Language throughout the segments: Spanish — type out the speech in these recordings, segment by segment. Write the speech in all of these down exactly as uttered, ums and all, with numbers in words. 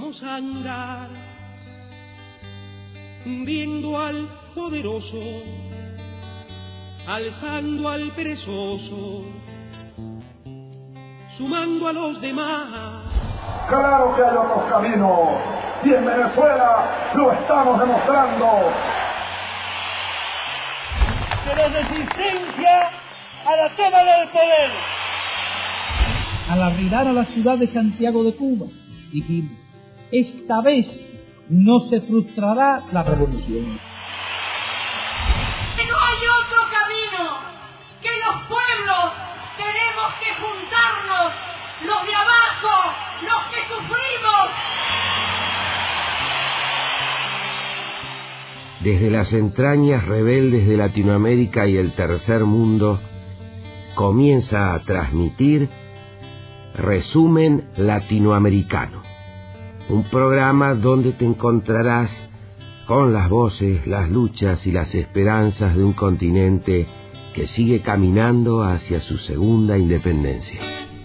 vamos a andar viendo al poderoso, alzando al perezoso, sumando a los demás. Claro que hay otros caminos, y en Venezuela lo estamos demostrando. De la resistencia a la toma del poder. Al arribar a la ciudad de Santiago de Cuba, dijimos, esta vez no se frustrará la revolución. Que no hay otro camino, que los pueblos tenemos que juntarnos, los de abajo, los que sufrimos. Desde las entrañas rebeldes de Latinoamérica y el tercer mundo, comienza a transmitir Resumen Latinoamericano, un programa donde te encontrarás con las voces, las luchas y las esperanzas de un continente que sigue caminando hacia su segunda independencia.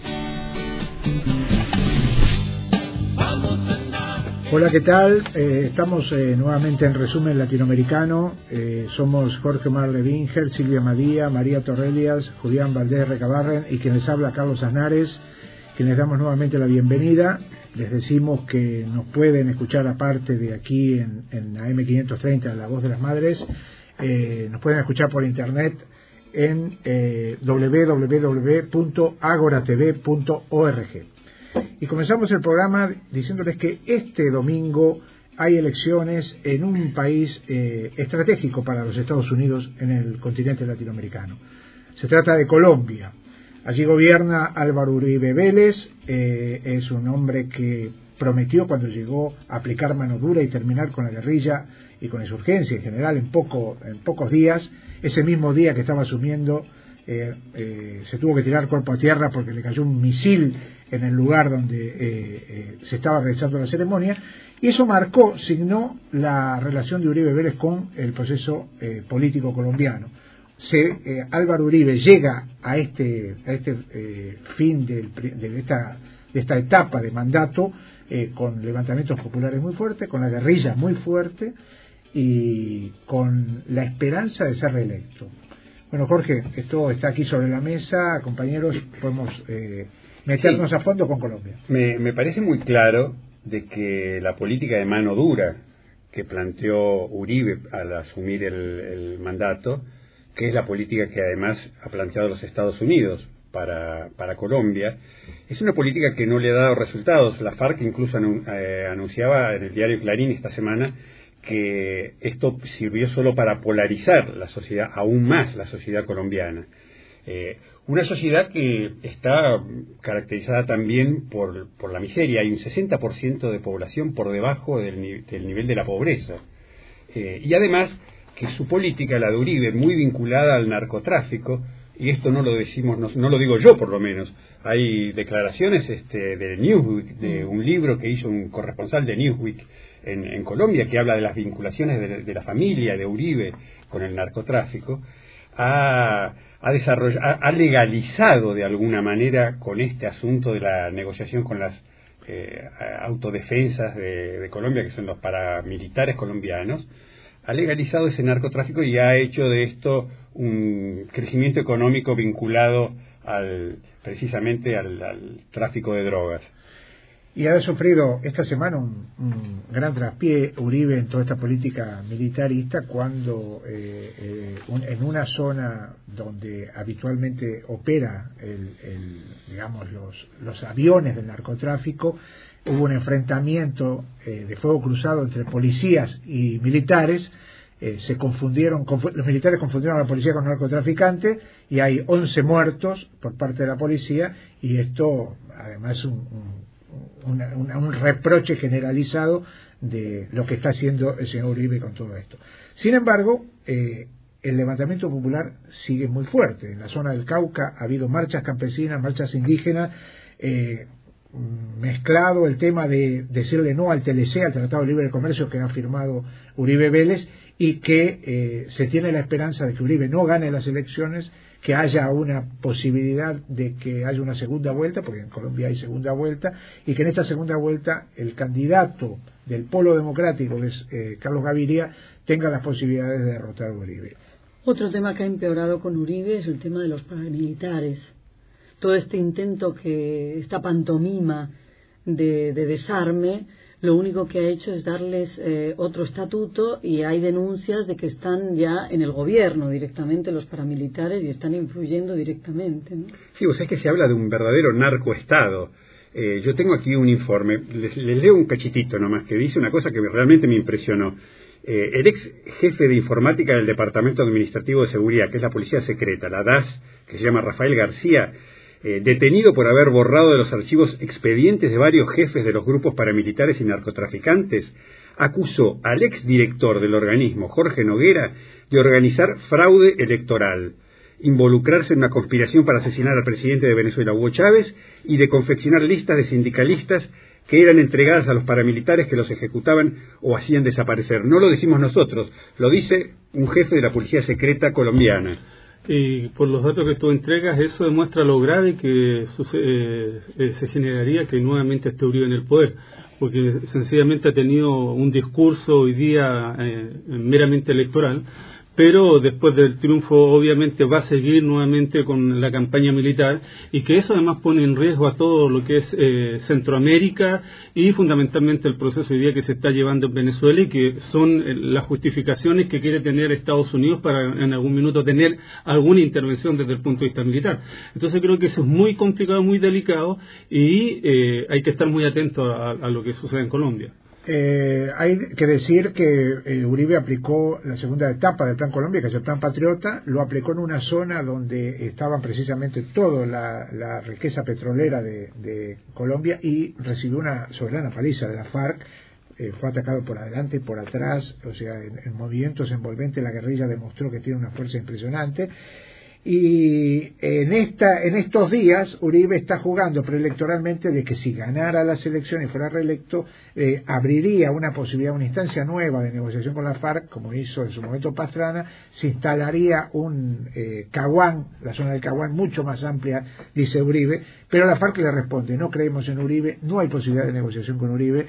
Hola, ¿qué tal? Eh, estamos eh, nuevamente en Resumen Latinoamericano. Eh, somos Jorge Omar Levinger, Silvia Madía, María Torrelias, Julián Valdés Recabarren y quien les habla, Carlos Aznares, quienes damos nuevamente la bienvenida. Les decimos que nos pueden escuchar aparte de aquí en, en A M quinientos treinta, La Voz de las Madres. Eh, nos pueden escuchar por internet en eh, doble u doble u doble u punto agora t v punto org. Y comenzamos el programa diciéndoles que este domingo hay elecciones en un país eh, estratégico para los Estados Unidos en el continente latinoamericano. Se trata de Colombia. Allí gobierna Álvaro Uribe Vélez, eh, es un hombre que prometió cuando llegó a aplicar mano dura y terminar con la guerrilla y con la insurgencia en general en, poco, en pocos días. Ese mismo día que estaba asumiendo eh, eh, se tuvo que tirar cuerpo a tierra porque le cayó un misil en el lugar donde eh, eh, se estaba realizando la ceremonia, y eso marcó, signó la relación de Uribe Vélez con el proceso eh, político colombiano. Se, eh, Álvaro Uribe llega a este, a este eh, fin del, de, esta, de esta etapa de mandato eh, con levantamientos populares muy fuertes, con la guerrilla muy fuerte y con la esperanza de ser reelecto. Bueno, Jorge, esto está aquí sobre la mesa, compañeros, podemos eh, meternos sí. a fondo con Colombia. Me, me parece muy claro de que la política de mano dura que planteó Uribe al asumir el, el mandato, que es la política que además ha planteado los Estados Unidos para, para Colombia, es una política que no le ha dado resultados. La FARC incluso anu, eh, anunciaba en el diario Clarín esta semana que esto sirvió solo para polarizar la sociedad, aún más la sociedad colombiana. Eh, una sociedad que está caracterizada también por, por la miseria. Hay un sesenta por ciento de población por debajo del, del nivel de la pobreza. Eh, y además que su política, la de Uribe, muy vinculada al narcotráfico, y esto no lo decimos, no, no lo digo yo por lo menos, hay declaraciones este, de Newsweek, de un libro que hizo un corresponsal de Newsweek en, en Colombia, que habla de las vinculaciones de, de la familia de Uribe con el narcotráfico, ha, ha, desarrollado, ha, ha legalizado de alguna manera con este asunto de la negociación con las eh, autodefensas de, de Colombia, que son los paramilitares colombianos, ha legalizado ese narcotráfico y ha hecho de esto un crecimiento económico vinculado al precisamente al, al tráfico de drogas. Y ha sufrido esta semana un, un gran traspié Uribe en toda esta política militarista cuando eh, eh, un, en una zona donde habitualmente opera el, el, digamos los, los aviones del narcotráfico, hubo un enfrentamiento eh, de fuego cruzado entre policías y militares. Eh, se confundieron, confu- los militares confundieron a la policía con narcotraficantes y hay once muertos por parte de la policía, y esto además es un, un, una, una, un reproche generalizado de lo que está haciendo el señor Uribe con todo esto. Sin embargo, eh, el levantamiento popular sigue muy fuerte. En la zona del Cauca ha habido marchas campesinas, marchas indígenas, eh, mezclado el tema de decirle no al T L C, al Tratado de Libre Comercio que ha firmado Uribe Vélez, y que eh, se tiene la esperanza de que Uribe no gane las elecciones, que haya una posibilidad de que haya una segunda vuelta, porque en Colombia hay segunda vuelta, y que en esta segunda vuelta el candidato del Polo Democrático, que es eh, Carlos Gaviria, tenga las posibilidades de derrotar a Uribe. Otro tema que ha empeorado con Uribe es el tema de los paramilitares. Todo este intento, que esta pantomima de, de desarme, lo único que ha hecho es darles eh, otro estatuto, y hay denuncias de que están ya en el gobierno directamente los paramilitares y están influyendo directamente, ¿no? Sí, vos sabés que se habla de un verdadero narcoestado. Eh, yo tengo aquí un informe, les, les leo un cachitito nomás, que dice una cosa que realmente me impresionó. Eh, el ex jefe de informática del Departamento Administrativo de Seguridad, que es la Policía Secreta, la D A S, que se llama Rafael García, Eh, detenido por haber borrado de los archivos expedientes de varios jefes de los grupos paramilitares y narcotraficantes, acusó al exdirector del organismo, Jorge Noguera, de organizar fraude electoral, involucrarse en una conspiración para asesinar al presidente de Venezuela, Hugo Chávez, y de confeccionar listas de sindicalistas que eran entregadas a los paramilitares que los ejecutaban o hacían desaparecer. No lo decimos nosotros, lo dice un jefe de la Policía Secreta colombiana. Y por los datos que tú entregas, eso demuestra lo grave que sucede, eh, se generaría que nuevamente esté Uribe en el poder, porque sencillamente ha tenido un discurso hoy día eh, meramente electoral, pero después del triunfo obviamente va a seguir nuevamente con la campaña militar, y que eso además pone en riesgo a todo lo que es eh, Centroamérica y fundamentalmente el proceso hoy día que se está llevando en Venezuela, y que son eh, las justificaciones que quiere tener Estados Unidos para en algún minuto tener alguna intervención desde el punto de vista militar. Entonces creo que eso es muy complicado, muy delicado, y eh, hay que estar muy atento a, a lo que sucede en Colombia. Eh, hay que decir que eh, Uribe aplicó la segunda etapa del Plan Colombia, que es el Plan Patriota, lo aplicó en una zona donde estaban precisamente toda la, la riqueza petrolera de, de Colombia, y recibió una soberana paliza de la FARC. Eh, fue atacado por adelante y por atrás, o sea, en, en movimientos envolventes la guerrilla demostró que tiene una fuerza impresionante. Y en esta en estos días Uribe está jugando preelectoralmente de que si ganara las elecciones y fuera reelecto, eh, abriría una posibilidad, una instancia nueva de negociación con la FARC, como hizo en su momento Pastrana. Se instalaría un eh, Caguán, la zona del Caguán mucho más amplia, dice Uribe, pero la FARC le responde: no creemos en Uribe, no hay posibilidad de negociación con Uribe,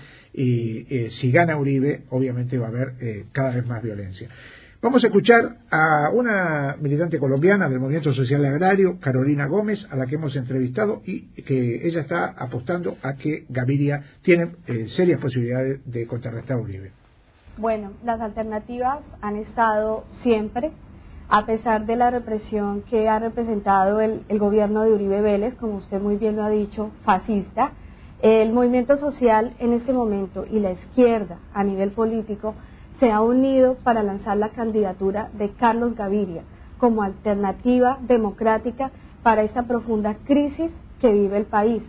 y eh, si gana Uribe obviamente va a haber eh, cada vez más violencia. Vamos a escuchar a una militante colombiana del Movimiento Social Agrario, Carolina Gómez, a la que hemos entrevistado, y que ella está apostando a que Gaviria tiene eh, serias posibilidades de contrarrestar a Uribe. Bueno, las alternativas han estado siempre, a pesar de la represión que ha representado el, el gobierno de Uribe Vélez, como usted muy bien lo ha dicho, fascista. El movimiento social en este momento y la izquierda a nivel político se ha unido para lanzar la candidatura de Carlos Gaviria como alternativa democrática para esta profunda crisis que vive el país.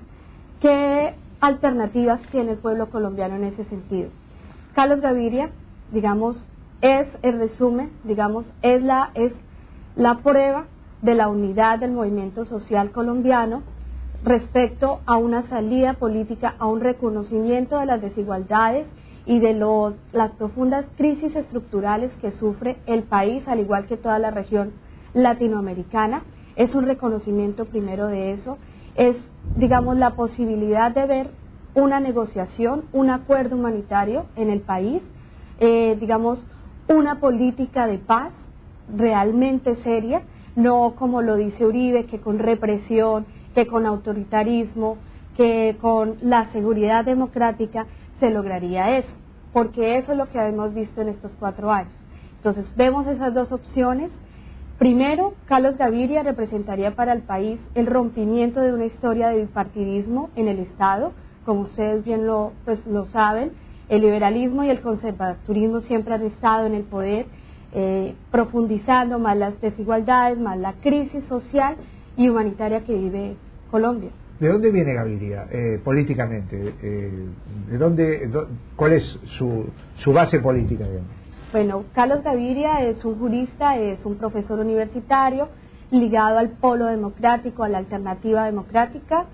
¿Qué alternativas tiene el pueblo colombiano en ese sentido? Carlos Gaviria, digamos, es el resumen, digamos, es la, es la prueba de la unidad del movimiento social colombiano respecto a una salida política, a un reconocimiento de las desigualdades y de los, las profundas crisis estructurales que sufre el país, al igual que toda la región latinoamericana. Es un reconocimiento primero de eso, es, digamos, la posibilidad de ver una negociación, un acuerdo humanitario en el país, eh, digamos, una política de paz realmente seria, no como lo dice Uribe, que con represión, que con autoritarismo, que con la seguridad democrática se lograría eso, porque eso es lo que hemos visto en estos cuatro años. Entonces vemos esas dos opciones. Primero, Carlos Gaviria representaría para el país el rompimiento de una historia de bipartidismo en el Estado, como ustedes bien lo, pues, lo saben. El liberalismo y el conservadurismo siempre han estado en el poder, eh, profundizando más las desigualdades, más la crisis social y humanitaria que vive Colombia. ¿De dónde viene Gaviria eh, políticamente? Eh, ¿de dónde, do, ¿Cuál es su, su base política, digamos? Bueno, Carlos Gaviria es un jurista, es un profesor universitario ligado al polo democrático, a la alternativa democrática.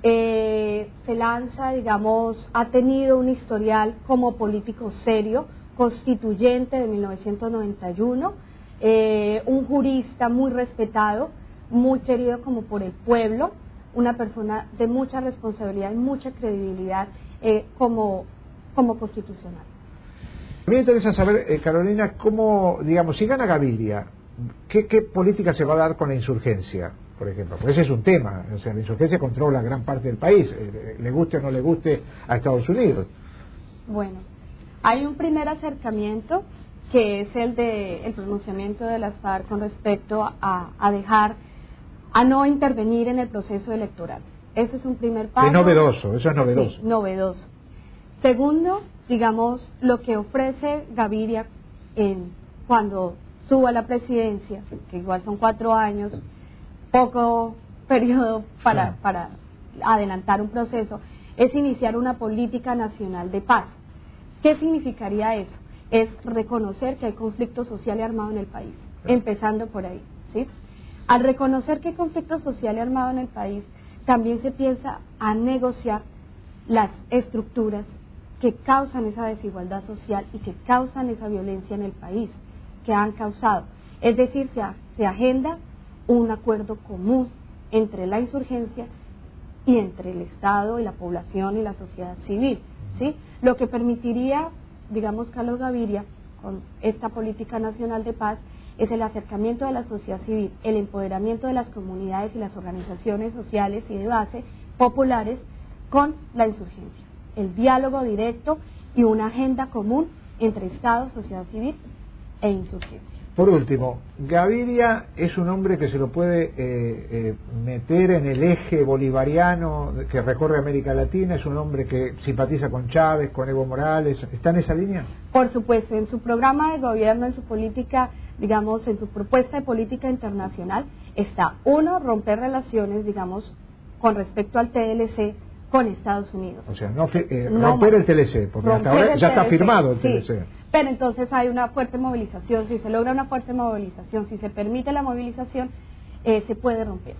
Eh, se lanza, digamos, ha tenido un historial como político serio, constituyente de mil novecientos noventa y uno, eh, un jurista muy respetado muy querido como por el pueblo, una persona de mucha responsabilidad y mucha credibilidad eh, como, como constitucional. A mí me interesa saber, eh, Carolina, cómo, digamos, si gana Gaviria, ¿qué, ¿qué política se va a dar con la insurgencia, por ejemplo? Porque ese es un tema, o sea, la insurgencia controla gran parte del país, eh, le guste o no le guste a Estados Unidos. Bueno, hay un primer acercamiento que es el de el pronunciamiento de las FARC con respecto a, a dejar, a no intervenir en el proceso electoral. Ese es un primer paso. Es novedoso, eso es novedoso. Sí, novedoso. Segundo, digamos, lo que ofrece Gaviria en, cuando suba a la presidencia, que igual son cuatro años, poco periodo para, para adelantar un proceso, es iniciar una política nacional de paz. ¿Qué significaría eso? Es reconocer que hay conflicto social y armado en el país, empezando por ahí, ¿sí? Al reconocer que hay conflicto social y armado en el país, también se piensa a negociar las estructuras que causan esa desigualdad social y que causan esa violencia en el país, que han causado. Es decir, se, se agenda un acuerdo común entre la insurgencia y entre el Estado y la población y la sociedad civil, ¿sí? Lo que permitiría, digamos, Carlos Gaviria, con esta política nacional de paz, es el acercamiento de la sociedad civil, el empoderamiento de las comunidades y las organizaciones sociales y de base populares con la insurgencia, el diálogo directo y una agenda común entre Estado, sociedad civil e insurgencia. Por último, Gaviria es un hombre que se lo puede eh, eh, meter en el eje bolivariano que recorre América Latina, es un hombre que simpatiza con Chávez, con Evo Morales, ¿está en esa línea? Por supuesto, en su programa de gobierno, en su política, digamos, en su propuesta de política internacional, está, uno, romper relaciones, digamos, con respecto al T L C con Estados Unidos. O sea, no, eh, no romper el T L C, porque hasta ahora ya está firmado el T L C. Sí, pero entonces hay una fuerte movilización, si se logra una fuerte movilización, si se permite la movilización, eh, se puede romper.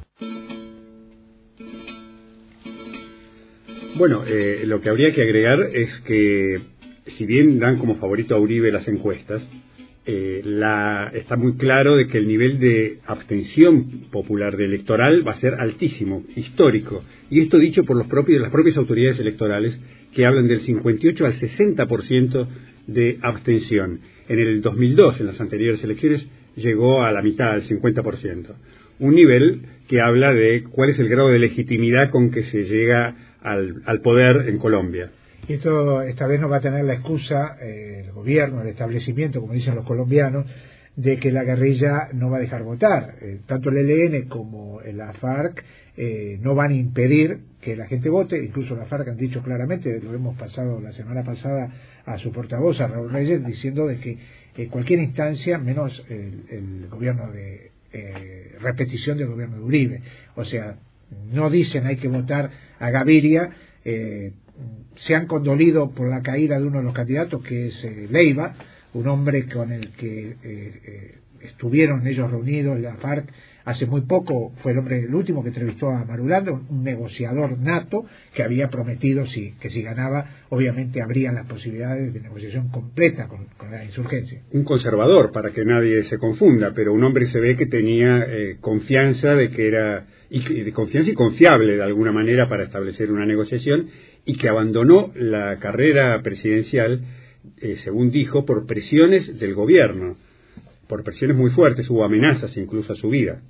Bueno, eh, lo que habría que agregar es que, si bien dan como favorito a Uribe las encuestas, eh, la, está muy claro de que el nivel de abstención popular de electoral va a ser altísimo, histórico, y esto dicho por los propios, las propias autoridades electorales, que hablan del cincuenta y ocho al sesenta por ciento de abstención. En el dos mil dos, en las anteriores elecciones, llegó a la mitad, al cincuenta por ciento. Un nivel que habla de cuál es el grado de legitimidad con que se llega al, al poder en Colombia. Y esto esta vez no va a tener la excusa eh, el gobierno, el establecimiento, como dicen los colombianos, de que la guerrilla no va a dejar votar. Eh, tanto el E L N como la FARC eh, no van a impedir que la gente vote. Incluso la FARC han dicho claramente, lo hemos pasado la semana pasada a su portavoz, a Raúl Reyes, diciendo de que eh, cualquier instancia, menos el, el gobierno de eh, repetición del gobierno de Uribe. O sea, no dicen hay que votar a Gaviria. eh, se han condolido por la caída de uno de los candidatos, que es eh, Leiva, un hombre con el que eh, eh, estuvieron ellos reunidos, la FARC, hace muy poco. Fue el hombre, el último que entrevistó a Marulanda, un, un negociador nato que había prometido si, que si ganaba, obviamente habrían las posibilidades de negociación completa con, con la insurgencia. Un conservador, para que nadie se confunda, pero un hombre se ve que tenía eh, confianza de que era, y, y de confianza y confiable de alguna manera para establecer una negociación, y que abandonó la carrera presidencial, eh, según dijo, por presiones del gobierno, por presiones muy fuertes, hubo amenazas incluso a su vida.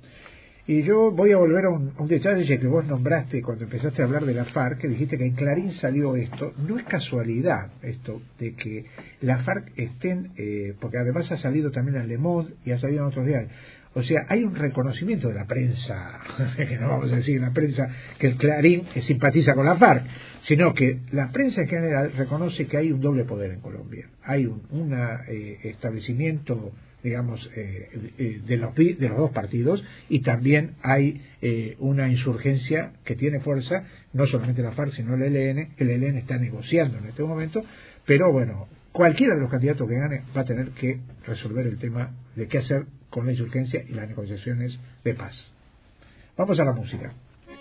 Y yo voy a volver a un, a un detalle que vos nombraste cuando empezaste a hablar de la FARC, que dijiste que en Clarín salió esto. No es casualidad esto de que la FARC estén, eh, porque además ha salido también en Le Monde y ha salido en otros diarios. O sea, hay un reconocimiento de la prensa, que no vamos a decir la prensa que el Clarín simpatiza con la FARC, sino que la prensa en general reconoce que hay un doble poder en Colombia. Hay un una, eh, establecimiento, digamos, eh, eh, de, los, de los dos partidos, y también hay eh, una insurgencia que tiene fuerza, no solamente la FARC, sino el E L N. El E L N está negociando en este momento, pero bueno, cualquiera de los candidatos que gane va a tener que resolver el tema de qué hacer con la insurgencia y las negociaciones de paz. Vamos a la música.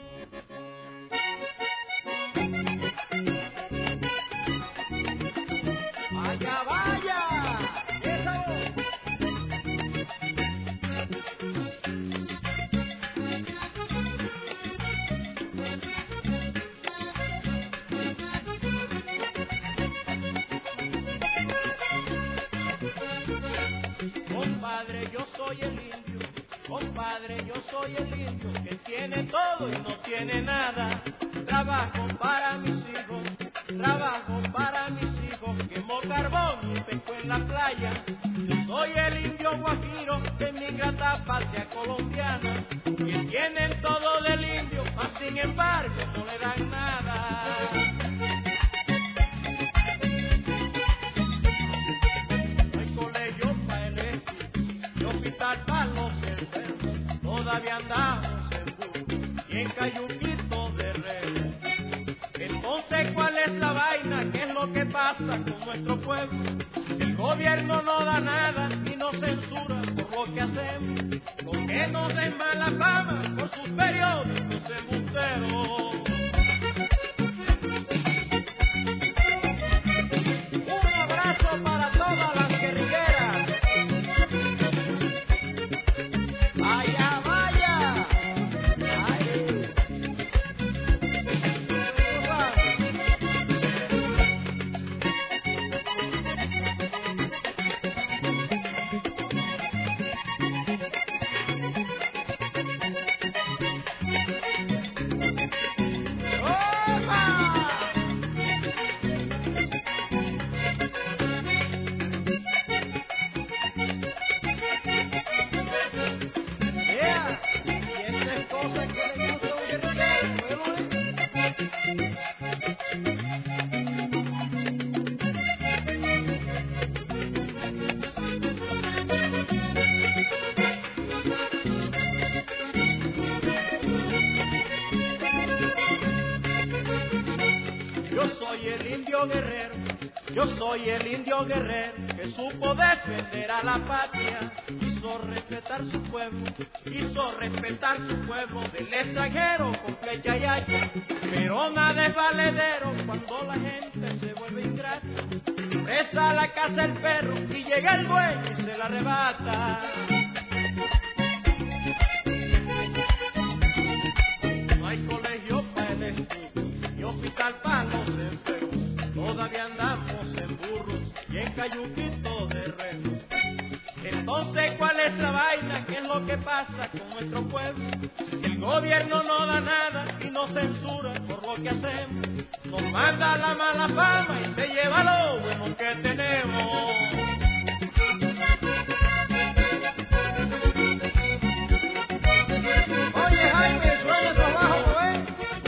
¡Vaya, vaya! ¡Eso! soy el indio, compadre, yo soy el indio que tiene todo y no tiene nada. Trabajo para mis hijos, trabajo para mis hijos, quemo carbón y pesco en la playa. Yo soy el indio guajiro de mi grata patria colombiana, que tienen todo del indio, mas sin embargo no le dan nada. No hay colegio para elegir, y hospital para los enfermos, todavía andamos en burro y en cayuquitos de rey. Entonces, ¿cuál es la vaina? ¿Qué es lo que pasa con nuestro pueblo? El gobierno no da nada y nos censura por lo que hacemos. ¿Por qué nos den mala fama por sus periódicos embusteros? Un abrazo para todas las guerrilleras. Vaya, vaya. Ay. Guerrero, yo soy el indio guerrero que supo defender a la patria, hizo respetar su pueblo, hizo respetar su pueblo del extranjero con flecha y hacha, pero nada es valedero cuando la gente se vuelve ingrata, presa a la casa el perro y llega el dueño y se la arrebata. No hay colegio para el estudio y hospital para los enfermos, todavía andamos en burros y en cayuquitos de remo. Entonces, ¿cuál es la vaina? ¿Qué es lo que pasa con nuestro pueblo? El gobierno no da nada y nos censura por lo que hacemos. Nos manda la mala fama y se lleva lo bueno que tenemos. Oye, Jaime, suena trabajo, ¿eh?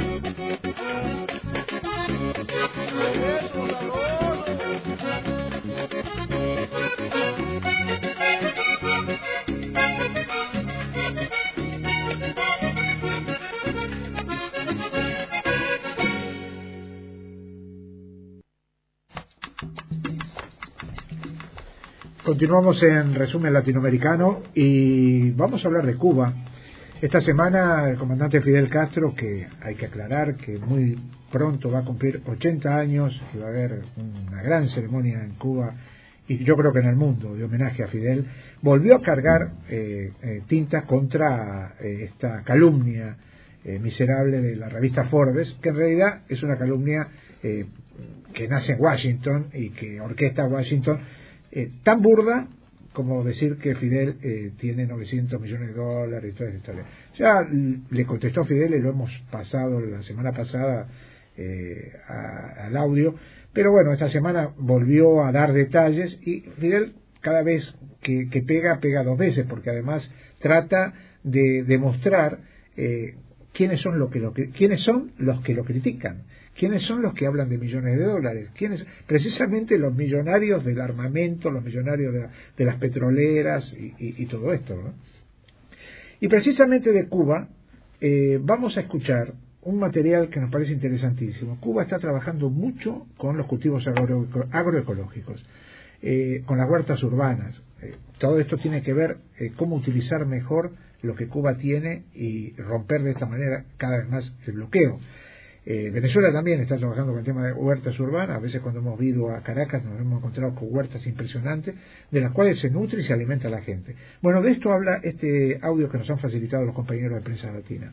Continuamos en Resumen Latinoamericano y vamos a hablar de Cuba. Esta semana el comandante Fidel Castro, que hay que aclarar que muy pronto va a cumplir ochenta años y va a haber una gran ceremonia en Cuba y yo creo que en el mundo de homenaje a Fidel, volvió a cargar eh, eh, tinta contra eh, esta calumnia eh, miserable de la revista Forbes, que en realidad es una calumnia eh, que nace en Washington y que orquesta Washington, eh, tan burda como decir que Fidel eh, tiene novecientos millones de dólares y toda esa historia. Ya le contestó Fidel y lo hemos pasado la semana pasada eh, a, al audio, pero bueno, esta semana volvió a dar detalles y Fidel cada vez que, que pega, pega dos veces, porque además trata de demostrar eh, quiénes son, lo que lo, quiénes son los que lo critican, quiénes son los que hablan de millones de dólares, quiénes, precisamente los millonarios del armamento, los millonarios de, la, de las petroleras y, y, y todo esto, ¿no? Y precisamente de Cuba eh, vamos a escuchar un material que nos parece interesantísimo. Cuba está trabajando mucho con los cultivos agro, agroecológicos, eh, con las huertas urbanas. Eh, todo esto tiene que ver eh, cómo utilizar mejor lo que Cuba tiene y romper de esta manera cada vez más el bloqueo. Eh, Venezuela también está trabajando con el tema de huertas urbanas. A veces cuando hemos ido a Caracas nos hemos encontrado con huertas impresionantes de las cuales se nutre y se alimenta la gente. Bueno, de esto habla este audio que nos han facilitado los compañeros de Prensa Latina.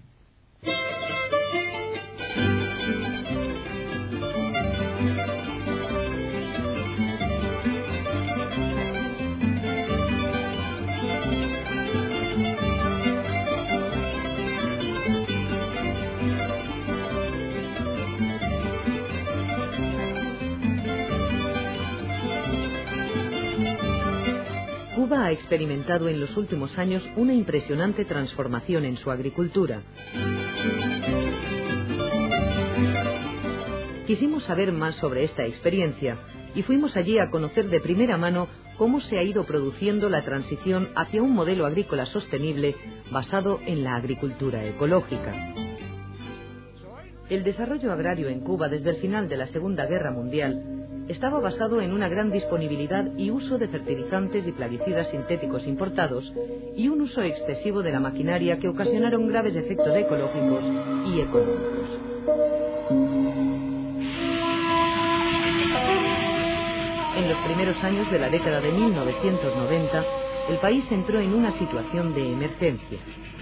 Cuba ha experimentado en los últimos años una impresionante transformación en su agricultura. Quisimos saber más sobre esta experiencia y fuimos allí a conocer de primera mano cómo se ha ido produciendo la transición hacia un modelo agrícola sostenible basado en la agricultura ecológica. El desarrollo agrario en Cuba desde el final de la Segunda Guerra Mundial estaba basado en una gran disponibilidad y uso de fertilizantes y plaguicidas sintéticos importados y un uso excesivo de la maquinaria que ocasionaron graves efectos ecológicos y económicos. En los primeros años de la década de mil novecientos noventa, el país entró en una situación de emergencia.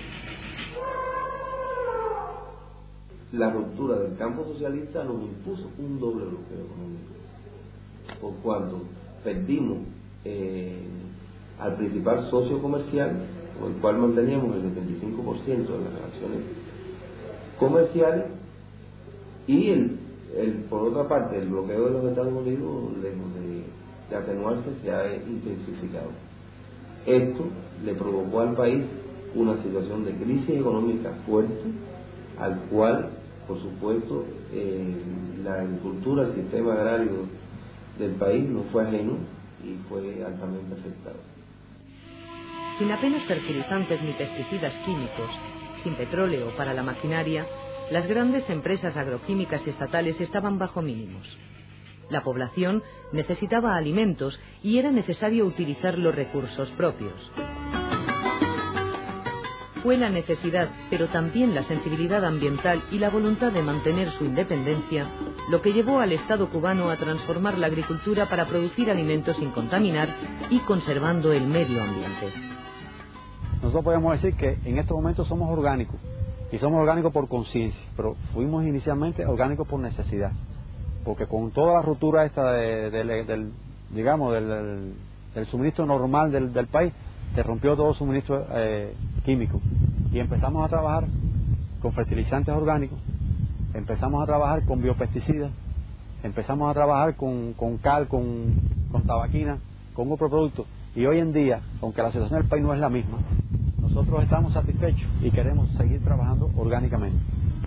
La ruptura del campo socialista nos impuso un doble bloqueo económico, por cuanto perdimos eh, al principal socio comercial, con el cual manteníamos el setenta y cinco por ciento de las relaciones comerciales, y el, el, por otra parte el bloqueo de los Estados Unidos, lejos de, de atenuarse, se ha intensificado. Esto le provocó al país una situación de crisis económica fuerte, al cual, por supuesto, eh, la agricultura, el sistema agrario del país no fue ajeno y fue altamente afectado. Sin apenas fertilizantes ni pesticidas químicos, sin petróleo para la maquinaria, las grandes empresas agroquímicas estatales estaban bajo mínimos. La población necesitaba alimentos y era necesario utilizar los recursos propios. Fue la necesidad, pero también la sensibilidad ambiental y la voluntad de mantener su independencia, lo que llevó al Estado cubano a transformar la agricultura para producir alimentos sin contaminar y conservando el medio ambiente. Nosotros podemos decir que en estos momentos somos orgánicos, y somos orgánicos por conciencia, pero fuimos inicialmente orgánicos por necesidad, porque con toda la ruptura esta de, de, de, del, digamos, del, del, del suministro normal del, del país, se rompió todo el suministro eh, químico, y empezamos a trabajar con fertilizantes orgánicos, empezamos a trabajar con biopesticidas, empezamos a trabajar con, con cal, con, con tabaquina, con otros productos, y hoy en día, aunque la situación del país no es la misma, nosotros estamos satisfechos y queremos seguir trabajando orgánicamente.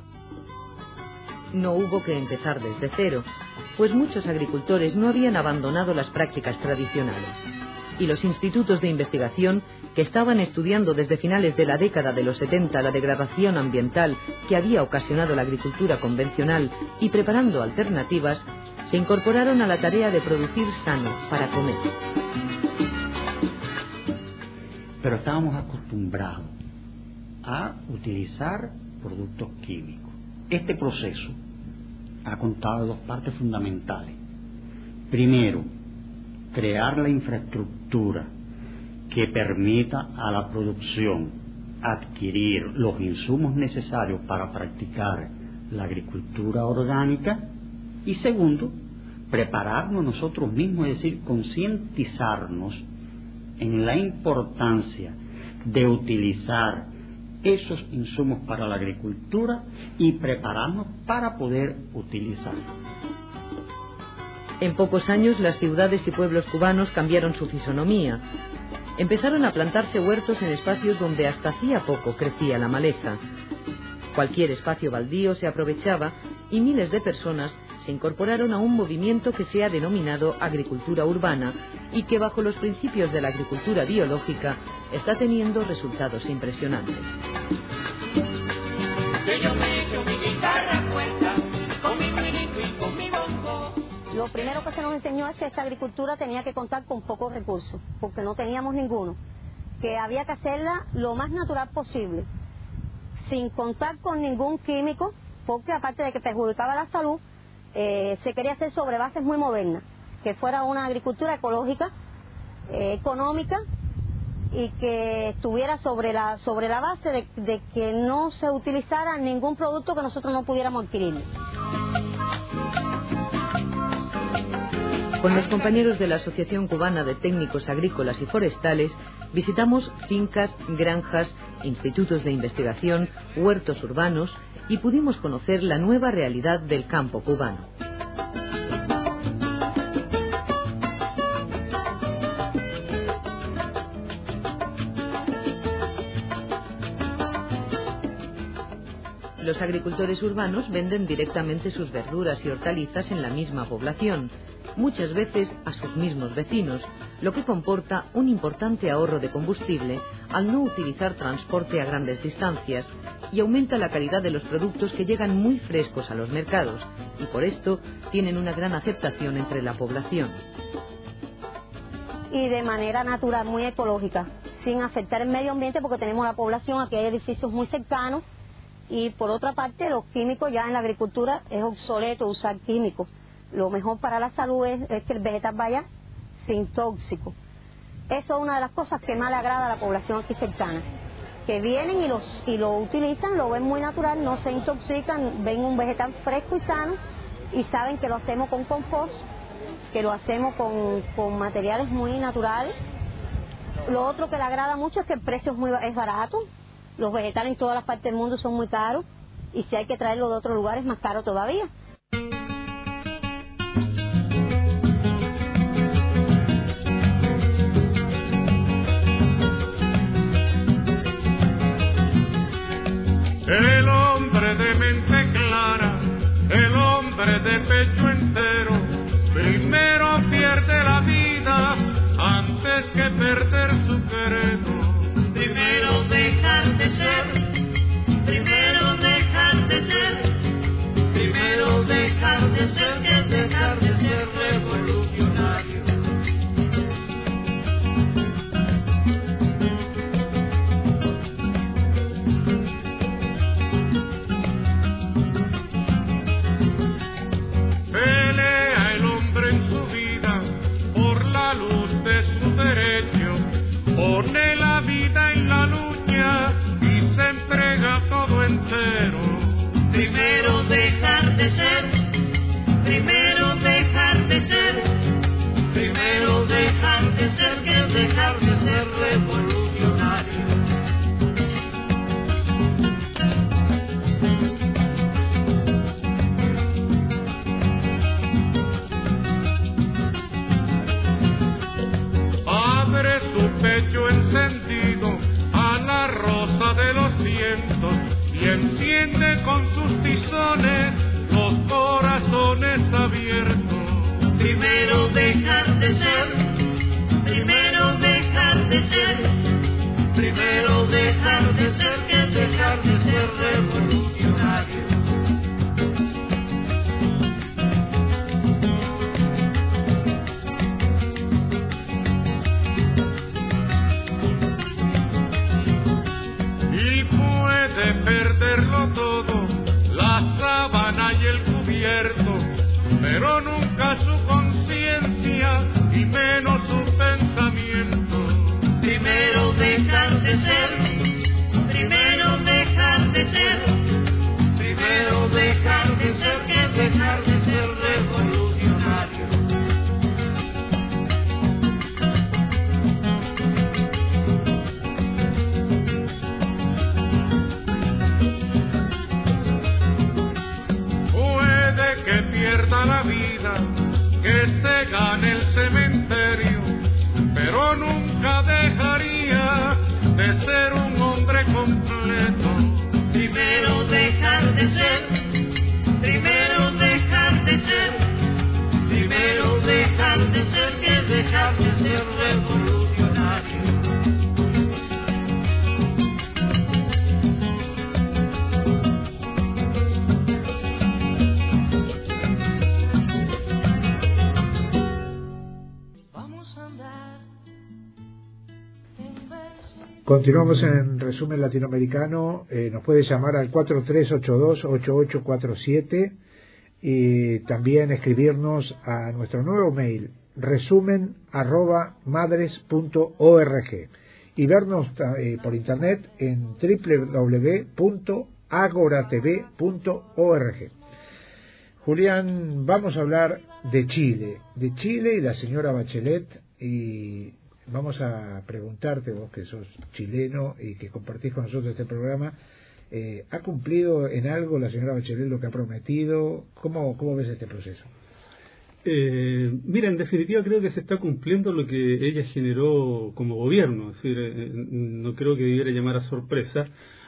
No hubo que empezar desde cero, pues muchos agricultores no habían abandonado las prácticas tradicionales. Y los institutos de investigación, que estaban estudiando desde finales de la década de los setenta la degradación ambiental que había ocasionado la agricultura convencional y preparando alternativas, se incorporaron a la tarea de producir sano para comer. Pero estábamos acostumbrados a utilizar productos químicos. Este proceso ha contado dos partes fundamentales. Primero, crear la infraestructura que permita a la producción adquirir los insumos necesarios para practicar la agricultura orgánica, y segundo, prepararnos nosotros mismos, es decir, concientizarnos en la importancia de utilizar esos insumos para la agricultura y prepararnos para poder utilizarlos. En pocos años las ciudades y pueblos cubanos cambiaron su fisonomía. Empezaron a plantarse huertos en espacios donde hasta hacía poco crecía la maleza. Cualquier espacio baldío se aprovechaba y miles de personas se incorporaron a un movimiento que se ha denominado agricultura urbana y que bajo los principios de la agricultura biológica está teniendo resultados impresionantes. Yo me echo mi guitarra puesta, con mi cuerito y con mi bongo. Lo primero que se nos enseñó es que esta agricultura tenía que contar con pocos recursos, porque no teníamos ninguno, que había que hacerla lo más natural posible, sin contar con ningún químico, porque aparte de que perjudicaba la salud, eh, se quería hacer sobre bases muy modernas, que fuera una agricultura ecológica, eh, económica, y que estuviera sobre la sobre la base de, de que no se utilizara ningún producto que nosotros no pudiéramos adquirir. Con los compañeros de la Asociación Cubana de Técnicos Agrícolas y Forestales visitamos fincas, granjas, institutos de investigación, huertos urbanos y pudimos conocer la nueva realidad del campo cubano. Los agricultores urbanos venden directamente sus verduras y hortalizas en la misma población, muchas veces a sus mismos vecinos, lo que comporta un importante ahorro de combustible al no utilizar transporte a grandes distancias y aumenta la calidad de los productos que llegan muy frescos a los mercados y por esto tienen una gran aceptación entre la población. Y de manera natural, muy ecológica, sin afectar el medio ambiente porque tenemos la población, aquí hay edificios muy cercanos y por otra parte los químicos ya en la agricultura es obsoleto usar químicos. Lo mejor para la salud es, es que el vegetal vaya sin tóxicos. Eso es una de las cosas que más le agrada a la población aquí cercana, que vienen y, los, y lo utilizan, lo ven muy natural, no se intoxican, ven un vegetal fresco y sano y saben que lo hacemos con compost, que lo hacemos con, con materiales muy naturales. Lo otro que le agrada mucho es que el precio es, muy, es barato, los vegetales en todas las partes del mundo son muy caros y si hay que traerlo de otro lugar es más caro todavía. El hombre de mente clara, el hombre de pecho entero, primero pierde la vida antes que perder su credo. Primero dejar de ser, primero dejar de ser, primero dejar de ser que dejar de ser revolucionario. Pelea el hombre en su vida por la luz de su derecho, pone la vida en la lucha y se entrega todo entero. Primero dejar de ser, primero dejar de ser, primero dejar de ser que dejar de ser revolucionario. Abre su pecho encendido a la rosa de los vientos y enciende con sus tizones los corazones abiertos. Primero dejar de ser, primero dejar de ser, primero dejar de ser que dejar de ser revolucionario. Y puede perderlo todo, la sábana y el cubierto, pero nunca su conciencia y menos su pensamiento. Primero dejar de ser, primero dejar de ser, primero dejar de ser que dejar de ser revolucionario. Puede que pierda la vida, que se gane el cementerio, pero nunca dejaría de ser un hombre completo. Primero dejar de ser, primero dejar de ser, primero dejar de ser que dejar de ser revolucionario. Continuamos en resumen latinoamericano. Eh, nos puede llamar al cuatro tres ocho dos ocho ocho cuatro siete y también escribirnos a nuestro nuevo mail resumen arroba madres punto org y vernos eh, por internet en doble u doble u doble u punto agora t v punto org. Julián, vamos a hablar de Chile, de Chile y la señora Bachelet, y vamos a preguntarte, vos que sos chileno y que compartís con nosotros este programa, eh, ¿ha cumplido en algo la señora Bachelet lo que ha prometido? ¿Cómo, cómo ves este proceso? Eh, mira, en definitiva creo que se está cumpliendo lo que ella generó como gobierno, es decir, eh, no creo que debiera llamar a sorpresa,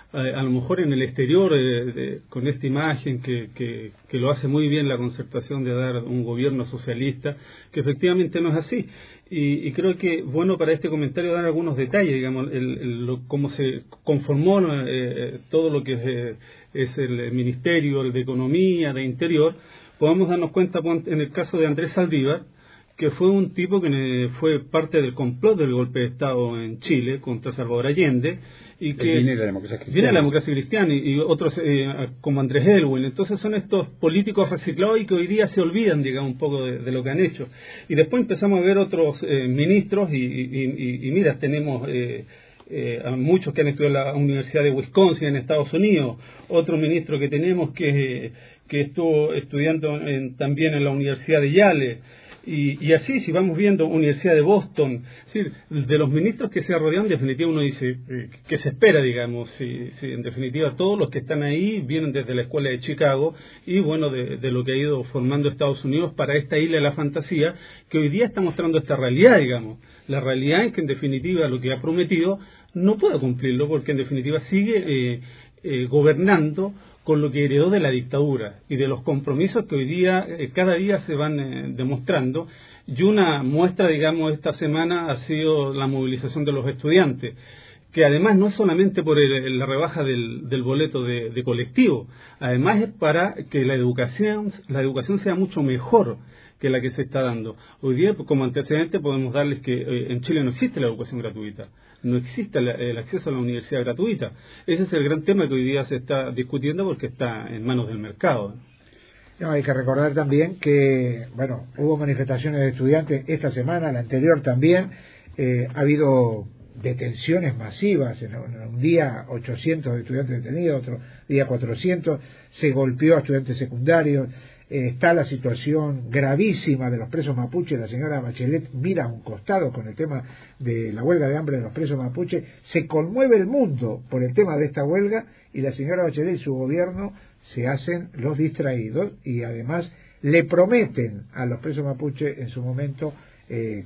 eh, a lo mejor en el exterior, eh, de, con esta imagen que, que, que lo hace muy bien la concertación de dar un gobierno socialista, que efectivamente no es así. Y, y creo que bueno para este comentario dar algunos detalles, digamos, el, el, lo, cómo se conformó eh, todo lo que es, eh, es el Ministerio el de Economía, de Interior. Podemos darnos cuenta en el caso de Andrés Saldívar, que fue un tipo que fue parte del complot del golpe de Estado en Chile contra Salvador Allende, y que viene de la democracia cristiana, viene de la democracia cristiana y, y otros eh, como Andrés Elwin. Entonces son estos políticos reciclados y que hoy día se olvidan, digamos, un poco de, de lo que han hecho. Y después empezamos a ver otros eh, ministros y, y, y, y mira, tenemos eh, eh, a muchos que han estudiado en la Universidad de Wisconsin en Estados Unidos, otro ministro que tenemos que, que estuvo estudiando en, también en la Universidad de Yale. Y, y así, si vamos viendo Universidad de Boston, es decir, de los ministros que se rodean, en definitiva uno dice, eh, ¿qué se espera, digamos? Si, si en definitiva todos los que están ahí vienen desde la escuela de Chicago y bueno, de, de lo que ha ido formando Estados Unidos para esta isla de la fantasía, que hoy día está mostrando esta realidad, digamos. La realidad es que en definitiva lo que ha prometido no puede cumplirlo, porque en definitiva sigue eh, eh, gobernando con lo que heredó de la dictadura y de los compromisos que hoy día, eh, cada día se van eh, demostrando. Y una muestra, digamos, esta semana ha sido la movilización de los estudiantes, que además no es solamente por el, la rebaja del, del boleto de, de colectivo, además es para que la educación, la educación sea mucho mejor que la que se está dando. Hoy día, como antecedente, podemos darles que eh, en Chile no existe la educación gratuita. No existe la, el acceso a la universidad gratuita. Ese es el gran tema que hoy día se está discutiendo porque está en manos del mercado. No, hay que recordar también que, bueno, hubo manifestaciones de estudiantes esta semana, la anterior también. Eh, ha habido detenciones masivas, en un día ochocientos estudiantes detenidos, otro día cuatrocientos, se golpeó a estudiantes secundarios. Eh, está la situación gravísima de los presos mapuches. La señora Bachelet mira a un costado con el tema de la huelga de hambre de los presos mapuches. Se conmueve el mundo por el tema de esta huelga y la señora Bachelet y su gobierno se hacen los distraídos y además le prometen a los presos mapuches en su momento eh,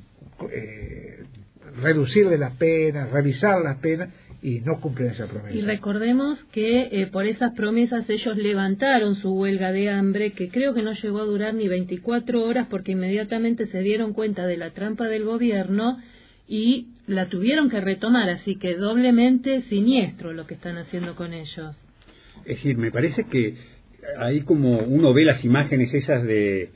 eh, reducirle las penas, revisar las penas, y no cumplen esa promesa. Y recordemos que eh, por esas promesas ellos levantaron su huelga de hambre, que creo que no llegó a durar ni veinticuatro horas, porque inmediatamente se dieron cuenta de la trampa del gobierno y la tuvieron que retomar, así que doblemente siniestro lo que están haciendo con ellos. Es decir, me parece que ahí como uno ve las imágenes esas de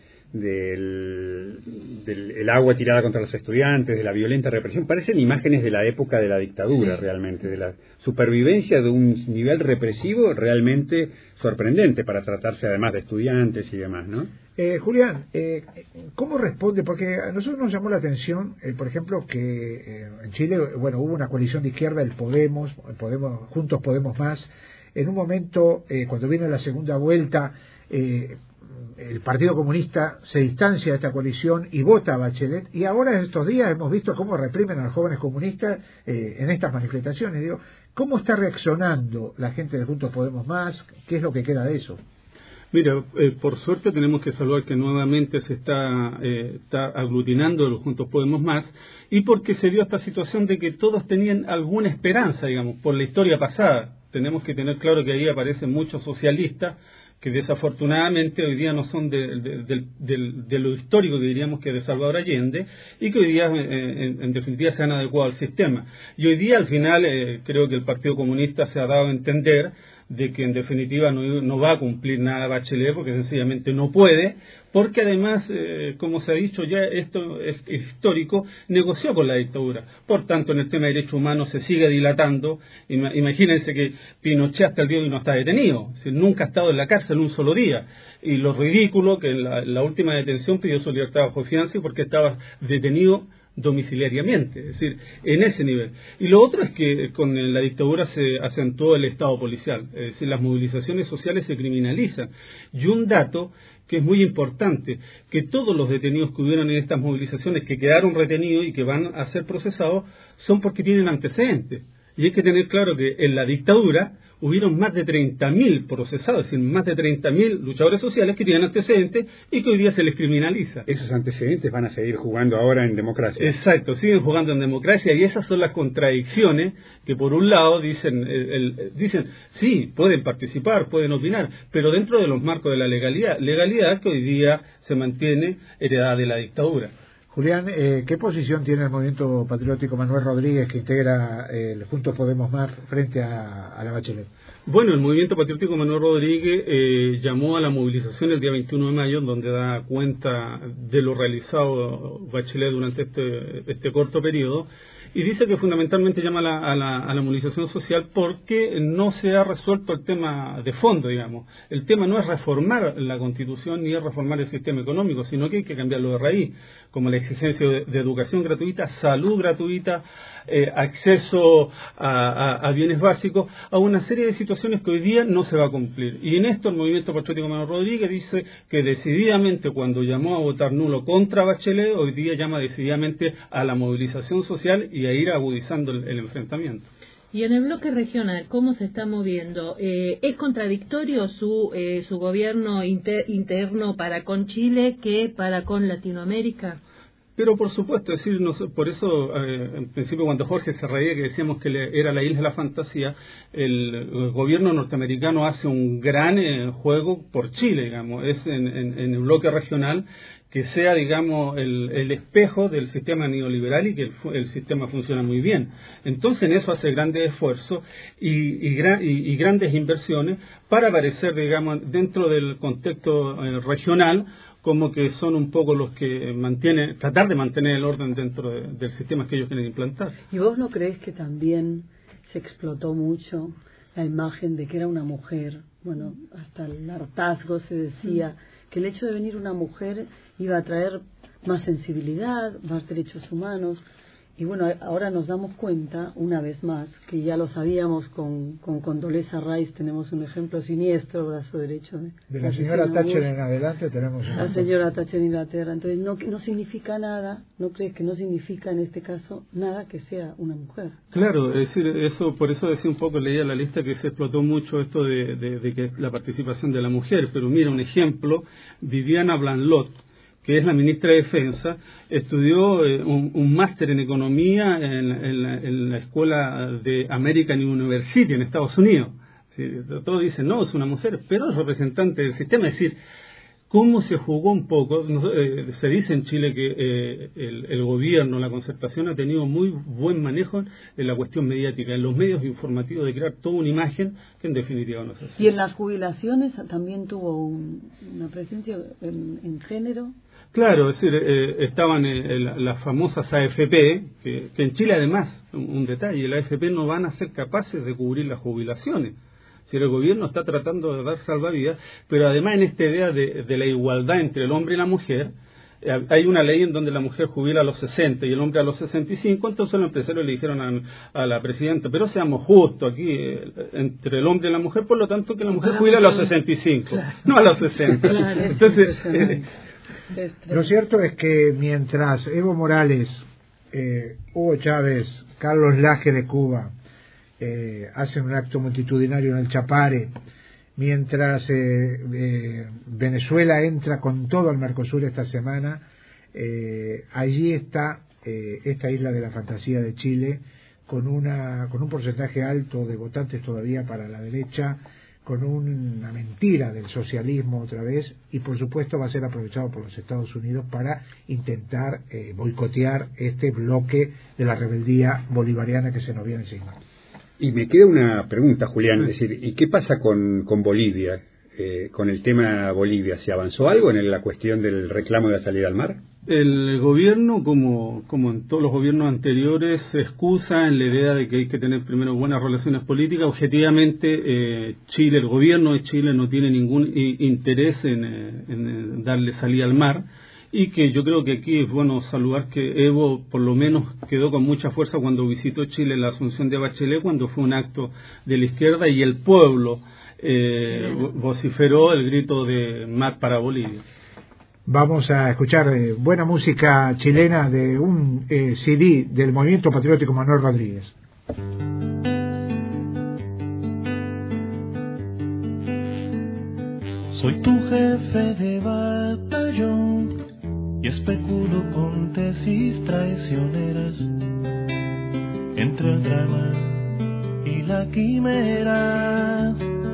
del, del el agua tirada contra los estudiantes, de la violenta represión, parecen imágenes de la época de la dictadura, sí. Realmente, de la supervivencia de un nivel represivo realmente sorprendente para tratarse además de estudiantes y demás, ¿no? Eh, Julián, eh, ¿cómo responde? Porque a nosotros nos llamó la atención, eh, por ejemplo, que eh, en Chile, bueno, hubo una coalición de izquierda, el Podemos, el Podemos Juntos Podemos Más. En un momento, eh, cuando vino la segunda vuelta, eh, el Partido Comunista se distancia de esta coalición y vota a Bachelet, y ahora en estos días hemos visto cómo reprimen a los jóvenes comunistas eh, en estas manifestaciones. Digo, ¿cómo está reaccionando la gente de Juntos Podemos Más? ¿Qué es lo que queda de eso? Mira, eh, por suerte tenemos que saludar que nuevamente se está, eh, está aglutinando los Juntos Podemos Más, y porque se dio esta situación de que todos tenían alguna esperanza, digamos, por la historia pasada. Tenemos que tener claro que ahí aparecen muchos socialistas que desafortunadamente hoy día no son de, de, de, de, de lo histórico que diríamos que de Salvador Allende, y que hoy día eh, en, en definitiva se han adecuado al sistema. Y hoy día al final eh, creo que el Partido Comunista se ha dado a entender de que en definitiva no, no va a cumplir nada Bachelet, porque sencillamente no puede, porque además, eh, como se ha dicho ya, esto es histórico, negoció con la dictadura. Por tanto, en el tema de derechos humanos se sigue dilatando. Imagínense que Pinochet hasta el día de hoy no está detenido, si nunca ha estado en la cárcel un solo día. Y lo ridículo que en la, la última detención pidió su libertad bajo fianza porque estaba detenido domiciliariamente, es decir, en ese nivel. Y lo otro es que con la dictadura se acentuó el Estado policial, es decir, las movilizaciones sociales se criminalizan. Y un dato que es muy importante, que todos los detenidos que hubieron en estas movilizaciones, que quedaron retenidos y que van a ser procesados, son porque tienen antecedentes. Y hay que tener claro que en la dictadura hubieron más de treinta mil procesados, es decir, más de treinta mil luchadores sociales que tienen antecedentes y que hoy día se les criminaliza. Esos antecedentes van a seguir jugando ahora en democracia. Exacto, siguen jugando en democracia y esas son las contradicciones que por un lado dicen, el, el, dicen sí, pueden participar, pueden opinar, pero dentro de los marcos de la legalidad, legalidad que hoy día se mantiene heredada de la dictadura. Julián, eh, ¿qué posición tiene el movimiento patriótico Manuel Rodríguez, que integra el Juntos Podemos Más, frente a, a la Bachelet? Bueno, el movimiento patriótico Manuel Rodríguez eh, llamó a la movilización el día veintiuno de mayo, donde da cuenta de lo realizado Bachelet durante este, este corto periodo, y dice que fundamentalmente llama a la, a, la, a la movilización social porque no se ha resuelto el tema de fondo, digamos. El tema no es reformar la Constitución ni es reformar el sistema económico, sino que hay que cambiarlo de raíz, como la exigencia de, de educación gratuita, salud gratuita, eh, acceso a, a, a bienes básicos, a una serie de situaciones que hoy día no se va a cumplir. Y en esto el movimiento patriótico Manuel Rodríguez dice que decididamente, cuando llamó a votar nulo contra Bachelet, hoy día llama decididamente a la movilización social y a ir agudizando el, el enfrentamiento. Y en el bloque regional, ¿cómo se está moviendo? Eh, ¿Es contradictorio su eh, su gobierno inter, interno para con Chile que para con Latinoamérica? Pero por supuesto, es decir, no, por eso eh, en principio cuando Jorge se reía que decíamos que le, era la isla de la fantasía, el, el gobierno norteamericano hace un gran eh, juego por Chile, digamos, es en, en, en el bloque regional que sea, digamos, el, el espejo del sistema neoliberal y que el, el sistema funciona muy bien. Entonces en eso hace grandes esfuerzos y, y, gran, y, y grandes inversiones para aparecer, digamos, dentro del contexto eh, regional, como que son un poco los que mantienen, tratar de mantener el orden dentro de, del sistema que ellos quieren implantar. ¿Y vos no crees que también se explotó mucho la imagen de que era una mujer? Bueno, hasta el hartazgo se decía que el hecho de venir una mujer iba a traer más sensibilidad, más derechos humanos. Y bueno, ahora nos damos cuenta, una vez más, que ya lo sabíamos con, con Condoleezza Rice, tenemos un ejemplo siniestro, brazo derecho. De, de la señora Thatcher en adelante tenemos un La ejemplo. señora Thatcher en Inglaterra. Entonces, no, no significa nada, ¿no crees que no significa en este caso nada que sea una mujer? Claro, es decir, eso, por eso decía un poco, leía la lista que se explotó mucho esto de, de, de que la participación de la mujer. Pero mira, un ejemplo, Viviana Blanlot, que es la ministra de Defensa, estudió eh, un, un máster en economía en, en, la, en la escuela de American University en Estados Unidos. Sí, todos dicen, no, es una mujer, pero es representante del sistema. Es decir, cómo se jugó un poco. Eh, se dice en Chile que eh, el, el gobierno, la concertación, ha tenido muy buen manejo en la cuestión mediática, en los medios informativos, de crear toda una imagen que en definitiva no es así. ¿Y en las jubilaciones también tuvo un, una presencia en, en género? Claro, es decir, eh, estaban eh, las famosas A F P, que, que en Chile además, un, un detalle, las A F P no van a ser capaces de cubrir las jubilaciones. Si el gobierno está tratando de dar salvavidas, pero además en esta idea de, de la igualdad entre el hombre y la mujer, eh, hay una ley en donde la mujer jubila a los sesenta y el hombre a los sesenta y cinco, entonces los empresarios le dijeron a, a la presidenta, pero seamos justos aquí, eh, entre el hombre y la mujer, por lo tanto que la mujer jubila a los sesenta y cinco, claro, no a los sesenta. Claro, entonces... Eh, Lo cierto es que mientras Evo Morales, eh, Hugo Chávez, Carlos Laje de Cuba eh, hacen un acto multitudinario en el Chapare, mientras eh, eh, Venezuela entra con todo al Mercosur esta semana, eh, allí está eh, esta isla de la fantasía de Chile con una con un porcentaje alto de votantes todavía para la derecha, con una mentira del socialismo otra vez, y por supuesto va a ser aprovechado por los Estados Unidos para intentar eh, boicotear este bloque de la rebeldía bolivariana que se nos viene encima. Y me queda una pregunta, Julián, es decir, ¿y qué pasa con, con Bolivia? Eh, con el tema Bolivia, ¿se avanzó algo en la cuestión del reclamo de la salida al mar? El gobierno, como, como en todos los gobiernos anteriores, se excusa en la idea de que hay que tener primero buenas relaciones políticas. Objetivamente, eh, Chile, el gobierno de Chile no tiene ningún interés en, en darle salida al mar, y que yo creo que aquí es bueno saludar que Evo por lo menos quedó con mucha fuerza cuando visitó Chile en la asunción de Bachelet, cuando fue un acto de la izquierda y el pueblo eh, vociferó el grito de mar para Bolivia. Vamos a escuchar eh, buena música chilena de un eh, C D del Movimiento Patriótico Manuel Rodríguez. Soy tu jefe de batallón y especulo con tesis traicioneras entre el drama y la quimera.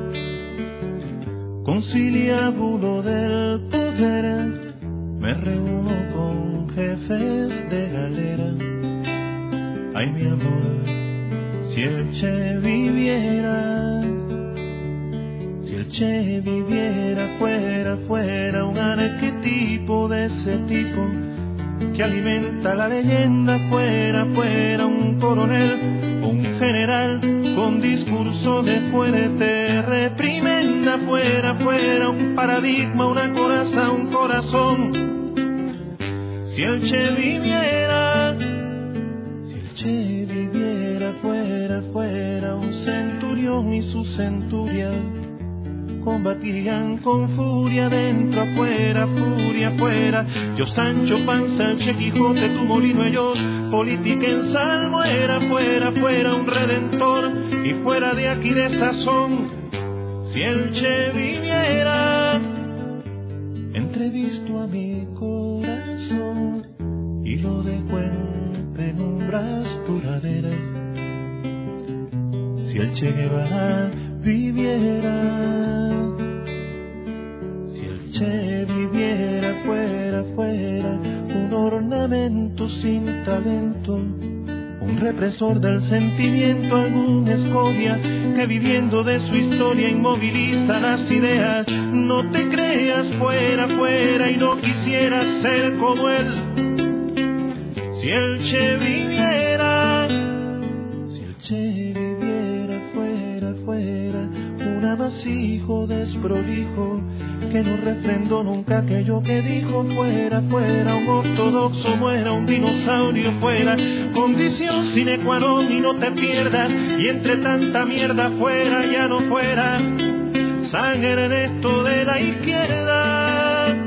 Conciliábulo del poder, me reúno con jefes de galera. Ay, mi amor, si el Che viviera, si el Che viviera, fuera, fuera un arquetipo de ese tipo que alimenta la leyenda, fuera, fuera un coronel o un general con discurso de fuerte reprimenda, fuera, fuera un paradigma, una coraza, un corazón. Si el Che viviera, si el Che viviera, fuera, fuera un centurión y su centuria combatían con furia, dentro, afuera, furia, afuera. Yo, Sancho Panza, el Che Quijote, tu Molino, ellos, política en salmo, era, fuera, fuera un redentor, y fuera de aquí de sazón. Si el Che viviera, entrevisto a mi corazón y lo dejo en penumbras duraderas. Si el Che Guevara viviera, si el Che viviera, fuera, fuera un ornamento sin talento, un represor del sentimiento, alguna escoria que viviendo de su historia inmoviliza las ideas. No te creas, fuera, fuera, y no quisieras ser como él. Si el Che viviera, si el Che viviera, fuera, fuera un amasijo desprolijo que no refrendó nunca aquello que dijo, fuera, fuera un ortodoxo, muera un dinosaurio, fuera condición sine qua non, y no te pierdas, y entre tanta mierda fuera, ya no fuera sangre en esto de la izquierda.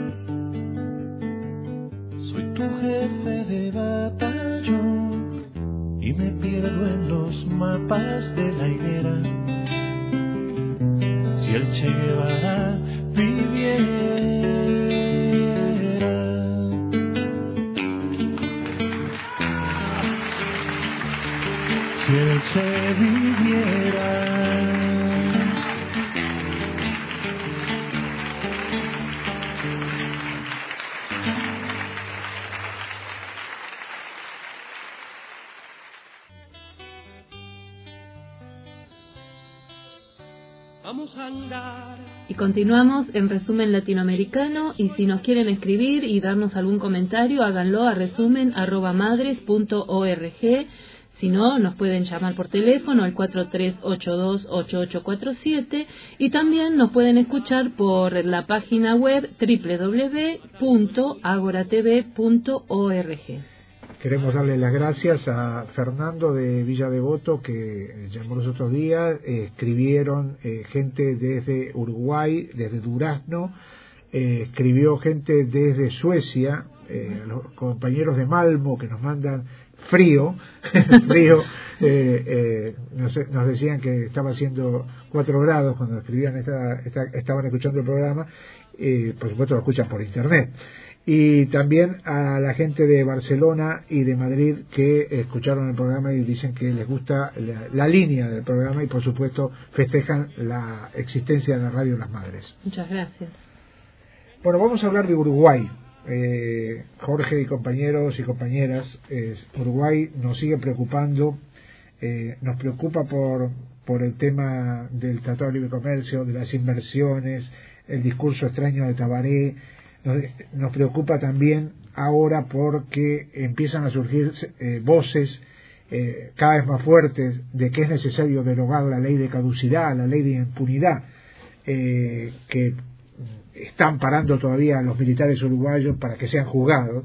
Soy tu jefe de batallón y me pierdo en los mapas de la higuera. Si el Che Guevara viviera, si el Che viviera. Vamos a andar. Y continuamos en Resumen Latinoamericano, y si nos quieren escribir y darnos algún comentario, háganlo a resumen arroba madres punto org. Si no, nos pueden llamar por teléfono al cuatro tres ocho dos ocho ocho cuatro siete, y también nos pueden escuchar por la página web doble u doble u doble u punto agora t v punto org. Queremos darle las gracias a Fernando de Villa Devoto, que llamó los otros días. Eh, escribieron eh, gente desde Uruguay, desde Durazno, eh, escribió gente desde Suecia, eh, los compañeros de Malmo que nos mandan frío, frío, eh, eh, nos, nos decían que estaba haciendo cuatro grados cuando escribían esta, esta, estaban escuchando el programa, eh, por supuesto lo escuchan por internet. Y también a la gente de Barcelona y de Madrid que escucharon el programa y dicen que les gusta la, la línea del programa, y por supuesto festejan la existencia de la Radio Las Madres. Muchas gracias. Bueno, vamos a hablar de Uruguay. Eh, Jorge y compañeros y compañeras, eh, Uruguay nos sigue preocupando, eh, nos preocupa por, por el tema del Tratado de Libre Comercio, de las inversiones, el discurso extraño de Tabaré. Nos, nos preocupa también ahora porque empiezan a surgir eh, voces eh, cada vez más fuertes de que es necesario derogar la ley de caducidad, la ley de impunidad, eh, que están parando todavía a los militares uruguayos para que sean juzgados.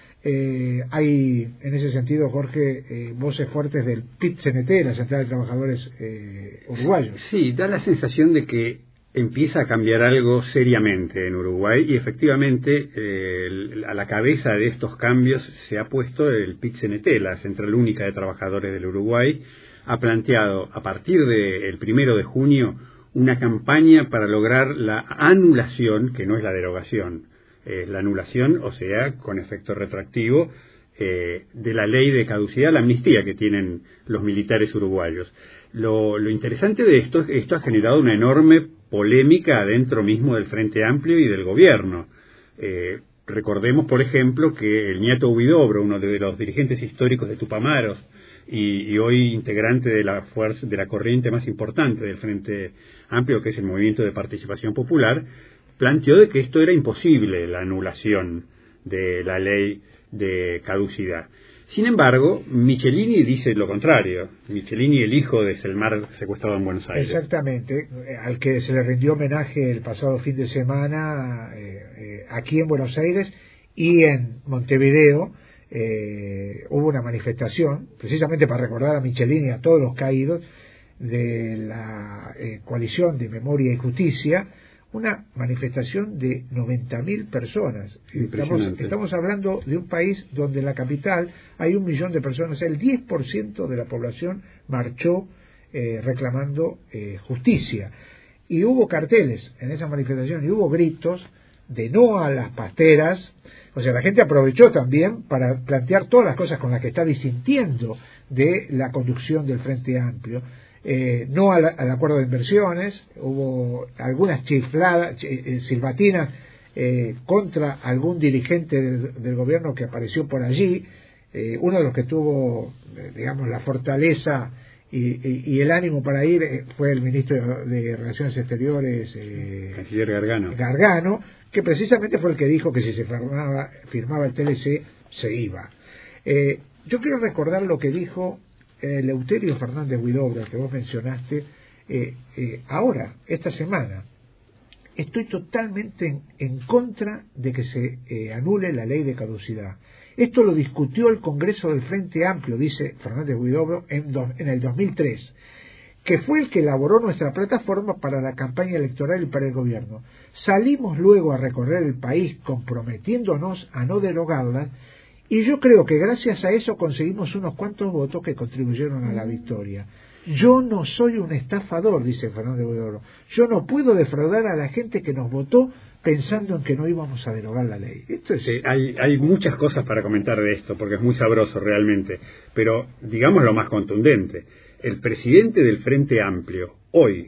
Eh, hay en ese sentido, Jorge, eh, voces fuertes del P I T C N T, la Central de Trabajadores eh, Uruguayos. Sí, da la sensación de que empieza a cambiar algo seriamente en Uruguay, y efectivamente eh, a la cabeza de estos cambios se ha puesto el P I T C N T, la Central Única de Trabajadores del Uruguay. Ha planteado a partir del primero de junio una campaña para lograr la anulación, que no es la derogación, es la anulación, o sea, con efecto retroactivo, eh, de la ley de caducidad, la amnistía que tienen los militares uruguayos. Lo, lo interesante de esto es que esto ha generado una enorme polémica adentro mismo del Frente Amplio y del gobierno. Eh, recordemos, por ejemplo, que el Niato Huidobro, uno de los dirigentes históricos de Tupamaros y, y hoy integrante de la fuerza, de la corriente más importante del Frente Amplio, que es el Movimiento de Participación Popular, planteó de que esto era imposible, la anulación de la ley de caducidad. Sin embargo, Michelini dice lo contrario. Michelini, el hijo de Selmar secuestrado en Buenos Aires. Exactamente, al que se le rindió homenaje el pasado fin de semana eh, eh, aquí en Buenos Aires y en Montevideo. Eh, hubo una manifestación, precisamente para recordar a Michelini y a todos los caídos de la eh, coalición de Memoria y Justicia, una manifestación de noventa mil personas. Estamos, estamos hablando de un país donde en la capital hay un millón de personas, el diez por ciento de la población marchó eh, reclamando eh, justicia. Y hubo carteles en esa manifestación y hubo gritos de no a las pasteras. O sea, la gente aprovechó también para plantear todas las cosas con las que está disintiendo de la conducción del Frente Amplio. Eh, no al, al acuerdo de inversiones, hubo algunas chifladas, ch eh, silbatinas eh, contra algún dirigente del, del gobierno que apareció por allí. Eh, uno de los que tuvo, eh, digamos, la fortaleza y, y, y el ánimo para ir eh, fue el ministro de, de Relaciones Exteriores, eh, canciller Gargano. Gargano, que precisamente fue el que dijo que si se firmaba, firmaba el T L C se iba. Eh, yo quiero recordar lo que dijo Eleuterio Fernández Huidobro, que vos mencionaste, eh, eh, ahora, esta semana. Estoy totalmente en, en contra de que se eh, anule la ley de caducidad. Esto lo discutió el Congreso del Frente Amplio, dice Fernández Huidobro, en, do, en el dos mil tres, que fue el que elaboró nuestra plataforma para la campaña electoral y para el gobierno. Salimos luego a recorrer el país comprometiéndonos a no derogarla. Y yo creo que gracias a eso conseguimos unos cuantos votos que contribuyeron a la victoria. Yo no soy un estafador, dice Fernández Huidobro. Yo no puedo defraudar a la gente que nos votó pensando en que no íbamos a derogar la ley. Esto es... sí, hay, hay muchas cosas para comentar de esto, porque es muy sabroso realmente. Pero digamos lo más contundente. El presidente del Frente Amplio, hoy,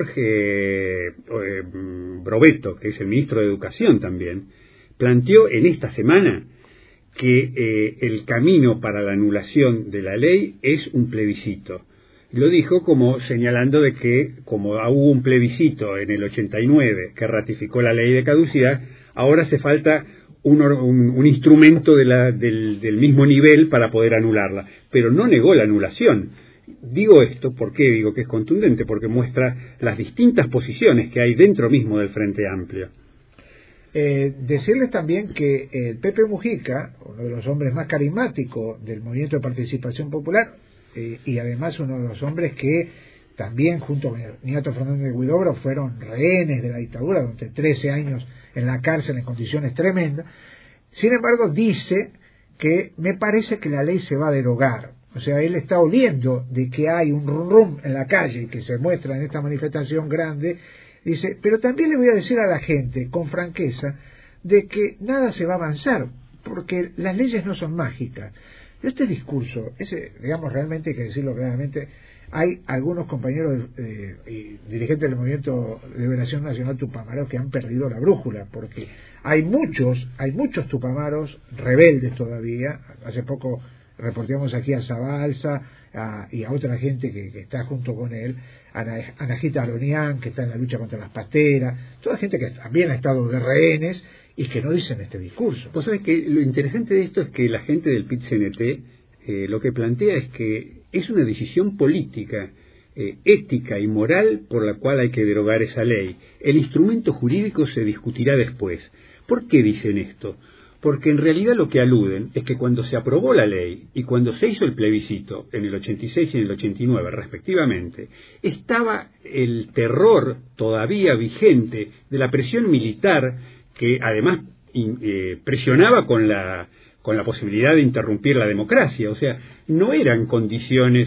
Jorge eh, Brovetto, que es el ministro de Educación también, planteó en esta semana que eh, el camino para la anulación de la ley es un plebiscito. Lo dijo como señalando de que, como hubo un plebiscito en el ochenta y nueve que ratificó la ley de caducidad, ahora hace falta un, un, un instrumento de la, del, del mismo nivel para poder anularla. Pero no negó la anulación. Digo esto, ¿por qué digo que es contundente? Porque muestra las distintas posiciones que hay dentro mismo del Frente Amplio. Eh, decirles también que el Pepe Mujica, uno de los hombres más carismáticos del Movimiento de Participación Popular, eh, y además uno de los hombres que también junto con Niato Fernández Huidobro fueron rehenes de la dictadura durante trece años en la cárcel en condiciones tremendas, sin embargo dice que me parece que la ley se va a derogar. O sea, él está oliendo de que hay un rum rum en la calle y que se muestra en esta manifestación grande. Dice, pero también le voy a decir a la gente, con franqueza, de que nada se va a avanzar, porque las leyes no son mágicas. Este discurso, ese, digamos, realmente hay que decirlo claramente, hay algunos compañeros eh, y dirigentes del Movimiento de Liberación Nacional Tupamaros que han perdido la brújula, porque hay muchos, hay muchos tupamaros rebeldes todavía. Hace poco reporteamos aquí a Zabalza a, y a otra gente que, que está junto con él, Ana, Anajita Aronian, que está en la lucha contra las pasteras, toda gente que también ha estado de rehenes y que no dicen este discurso. Vos sabés que lo interesante de esto es que la gente del P I T C N T eh, lo que plantea es que es una decisión política, eh, ética y moral por la cual hay que derogar esa ley. El instrumento jurídico se discutirá después. ¿Por qué dicen esto? Porque en realidad lo que aluden es que cuando se aprobó la ley y cuando se hizo el plebiscito en el ochenta y seis y en el ochenta y nueve respectivamente, estaba el terror todavía vigente de la presión militar que además eh, presionaba con la, con la posibilidad de interrumpir la democracia. O sea, no eran condiciones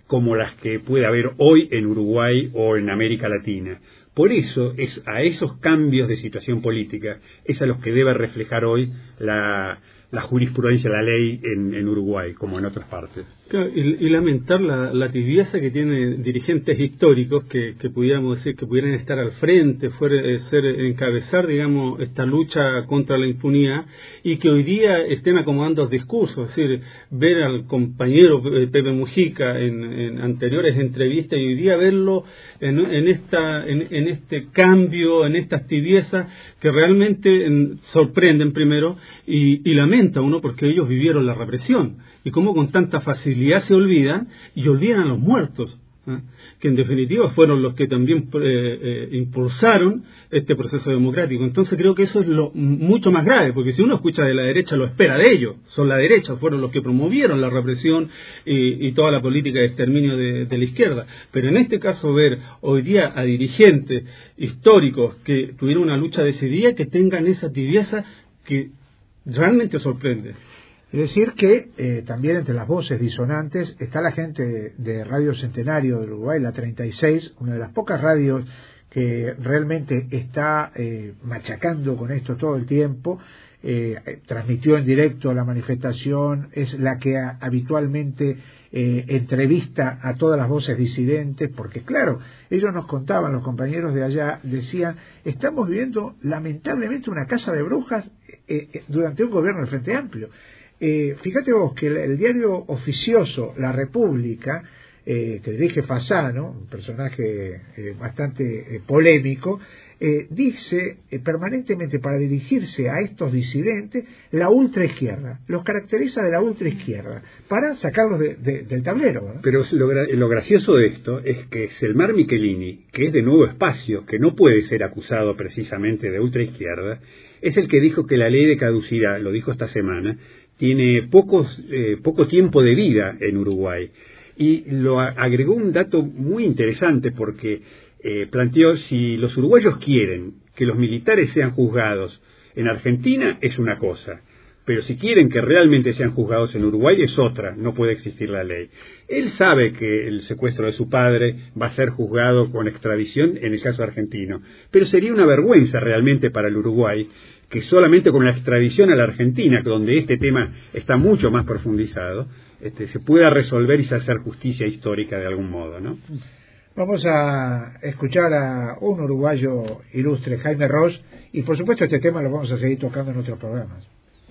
como las que puede haber hoy en Uruguay o en América Latina. Por eso, es a esos cambios de situación política es a los que debe reflejar hoy la, la jurisprudencia, la ley en, en Uruguay, como en otras partes. Claro, y, y lamentar la, la tibieza que tienen dirigentes históricos que, que pudiéramos decir que pudieran estar al frente, fuera, eh, ser, encabezar, digamos, esta lucha contra la impunidad, y que hoy día estén acomodando discursos. Es decir, ver al compañero Pepe Mujica en, en anteriores entrevistas y hoy día verlo en, en, esta, en, en este cambio, en estas tibiezas que realmente en, sorprenden primero y, y lamenta uno porque ellos vivieron la represión. Y cómo con tanta facilidad se olvidan y olvidan a los muertos, ¿eh? Que en definitiva fueron los que también eh, eh, impulsaron este proceso democrático. Entonces creo que eso es lo mucho más grave, porque si uno escucha de la derecha lo espera de ellos. Son la derecha, fueron los que promovieron la represión y, y toda la política de exterminio de, de la izquierda. Pero en este caso ver hoy día a dirigentes históricos que tuvieron una lucha decidida, que tengan esa tibieza que realmente sorprende. Es decir que eh, también entre las voces disonantes está la gente de, de Radio Centenario del Uruguay, la treinta y seis, una de las pocas radios que realmente está eh, machacando con esto todo el tiempo. Eh, transmitió en directo la manifestación, es la que a, habitualmente eh, entrevista a todas las voces disidentes, porque claro, ellos nos contaban, los compañeros de allá decían, estamos viviendo lamentablemente una casa de brujas eh, eh, durante un gobierno del Frente Amplio. Eh, fíjate vos que el, el diario oficioso La República, eh, que dirige Fasano, un personaje eh, bastante eh, polémico, eh, dice eh, permanentemente, para dirigirse a estos disidentes, la ultraizquierda, los caracteriza de la ultraizquierda, para sacarlos de, de, del tablero, ¿no? Pero lo, lo gracioso de esto es que Selmar Michelini, que es de Nuevo Espacio, que no puede ser acusado precisamente de ultraizquierda, es el que dijo que la ley de caducidad, lo dijo esta semana, tiene pocos, eh, poco tiempo de vida en Uruguay. Y lo agregó un dato muy interesante porque eh, planteó, si los uruguayos quieren que los militares sean juzgados en Argentina es una cosa, pero si quieren que realmente sean juzgados en Uruguay es otra, no puede existir la ley. Él sabe que el secuestro de su padre va a ser juzgado con extradición en el caso argentino, pero sería una vergüenza realmente para el Uruguay que solamente con la extradición a la Argentina, donde este tema está mucho más profundizado, este, se pueda resolver y hacer justicia histórica de algún modo, ¿no? Vamos a escuchar a un uruguayo ilustre, Jaime Ross, y por supuesto este tema lo vamos a seguir tocando en otros programas.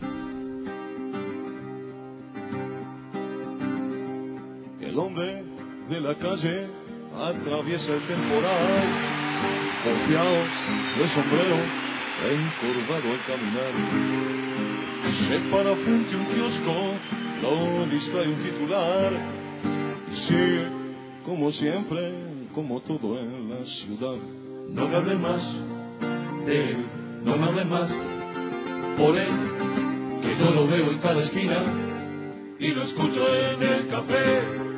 El hombre de la calle atraviesa el temporal, confiado de sombrero, encorvado al caminar. Se para frente a un kiosco, lo distrae un titular. Sigue, como siempre, como todo en la ciudad. No me hablen más de él, no me hablen más por él, que yo lo veo en cada esquina y lo escucho en el café.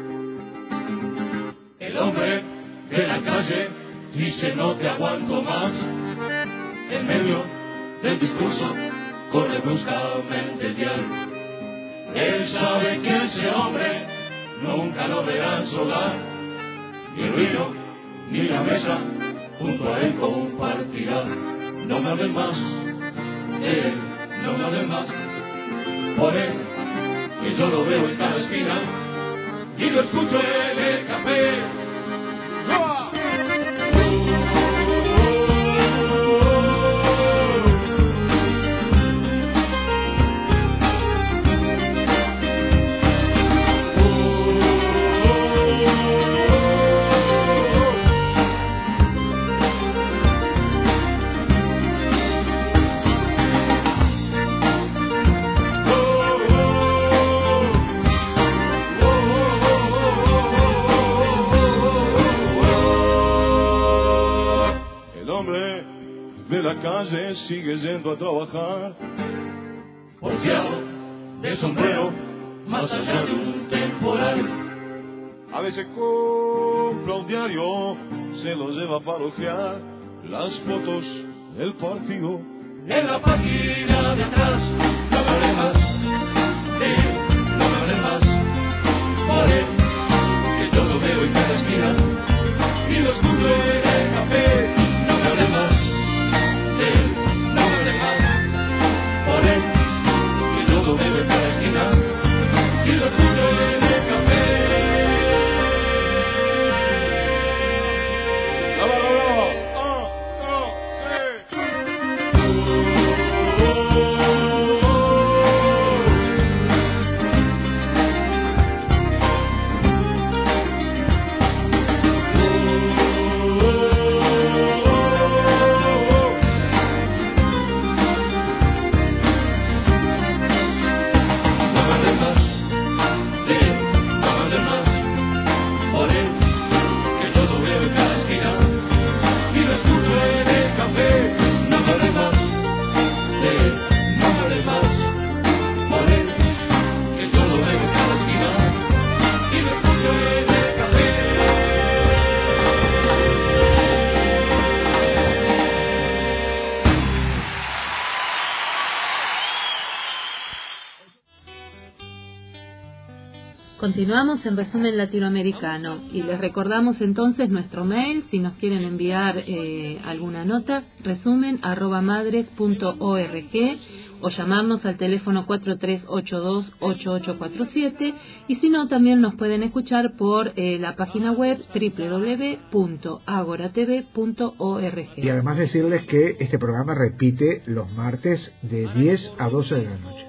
El hombre de la calle dice no te aguanto más. En medio del discurso corre bruscamente el dial. Él sabe que ese hombre nunca lo verá en su hogar, ni el vino ni la mesa junto a él compartirá. No me hablen más de él, no me hablen más por él, que yo lo veo en cada esquina y lo escucho en el café. ¡Roa! Calle sigue yendo a trabajar, volteado de sombrero, más allá de un temporal. A veces compra un diario, se lo lleva para ojear las fotos del partido en la página de atrás. No me hable más de él, no me hable más por él, que yo no Continuamos en Resumen Latinoamericano y les recordamos entonces nuestro mail si nos quieren enviar eh, alguna nota, resumen arroba madres punto org, o llamarnos al teléfono cuatro tres ocho dos ocho ocho cuatro siete, y si no también nos pueden escuchar por eh, la página web doble u doble u doble u punto agora t v punto org. Y además decirles que este programa repite los martes de diez a doce de la noche.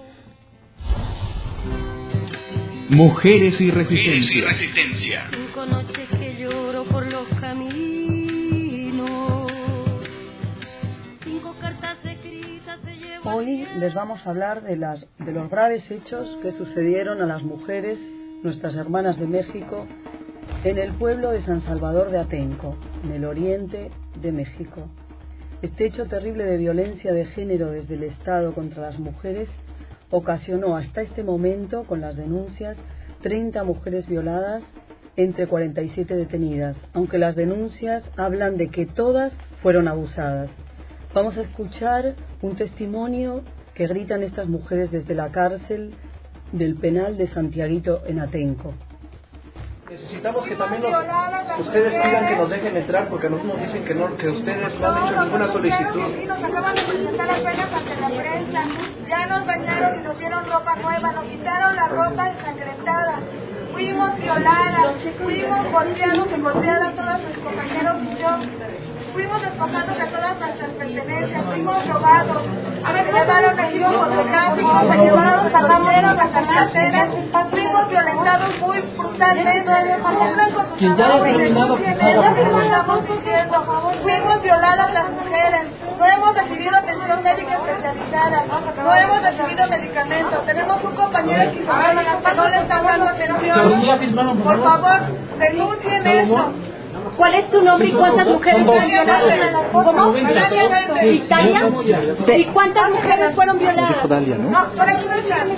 Mujeres y resistencia. Mujeres y resistencia. Cinco noches que lloro por los caminos. Cinco cartas escritas se llevan. Hoy les vamos a hablar de, las, de los graves hechos que sucedieron a las mujeres, nuestras hermanas de México, en el pueblo de San Salvador de Atenco, en el oriente de México. Este hecho terrible de violencia de género desde el Estado contra las mujeres ocasionó hasta este momento, con las denuncias, treinta mujeres violadas, entre cuarenta y siete detenidas, aunque las denuncias hablan de que todas fueron abusadas. Vamos a escuchar un testimonio que gritan estas mujeres desde la cárcel del penal de Santiaguito en Atenco. Necesitamos que también nos, ustedes pidan que nos dejen entrar, porque nos dicen que no, que ustedes no han hecho ninguna solicitud. Y nos acaban de presentar apenas ante la prensa. Ya nos bañaron y nos dieron ropa nueva, nos quitaron la ropa ensangrentada. Fuimos violadas, fuimos golpeados y golpeadas todos mis compañeros y yo. Fuimos despojados de todas nuestras pertenencias, fuimos robados. Me llevaron equipos de tráfico, me llevaron carreteras, las carreteras, fuimos violentados muy brutalmente. Cumplan con sus labores, no estamos sufriendo. Fuimos violadas las mujeres, no hemos recibido atención médica especializada, no hemos recibido medicamentos. Tenemos un compañero esquizofrénico que no le está dando atención. Por favor, denuncien esto. ¿Cuál es tu nombre y cuántas mujeres fueron violadas? ¿Cómo? ¿Italia? ¿Y cuántas mujeres fueron violadas? Dijo Dalia, ¿no? No, por aquí no está.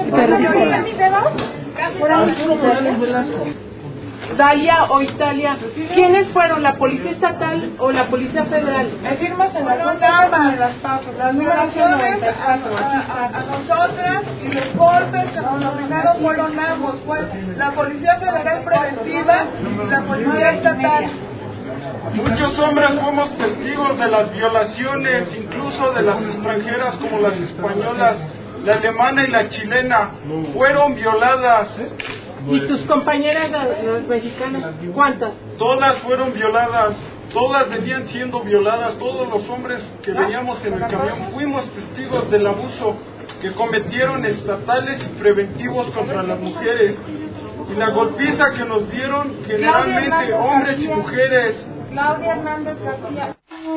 Por Arturo Morales Velasco. Dalia o Italia, ¿quiénes fueron? ¿La policía estatal o la policía federal? Firmas en las dos armas, las pasos, las violaciones a, a, a nosotras y los golpes que nos nominaron fueron ambos, fue la policía federal preventiva y la policía estatal. Muchos hombres fuimos testigos de las violaciones, incluso de las extranjeras como las españolas, la alemana y la chilena, fueron violadas. ¿Y tus compañeras las mexicanas, cuántas? Todas fueron violadas, todas venían siendo violadas, todos los hombres que veníamos en el camión fuimos testigos del abuso que cometieron estatales y preventivos contra las mujeres. Y la golpiza que nos dieron generalmente hombres y mujeres. Claudia Hernández García.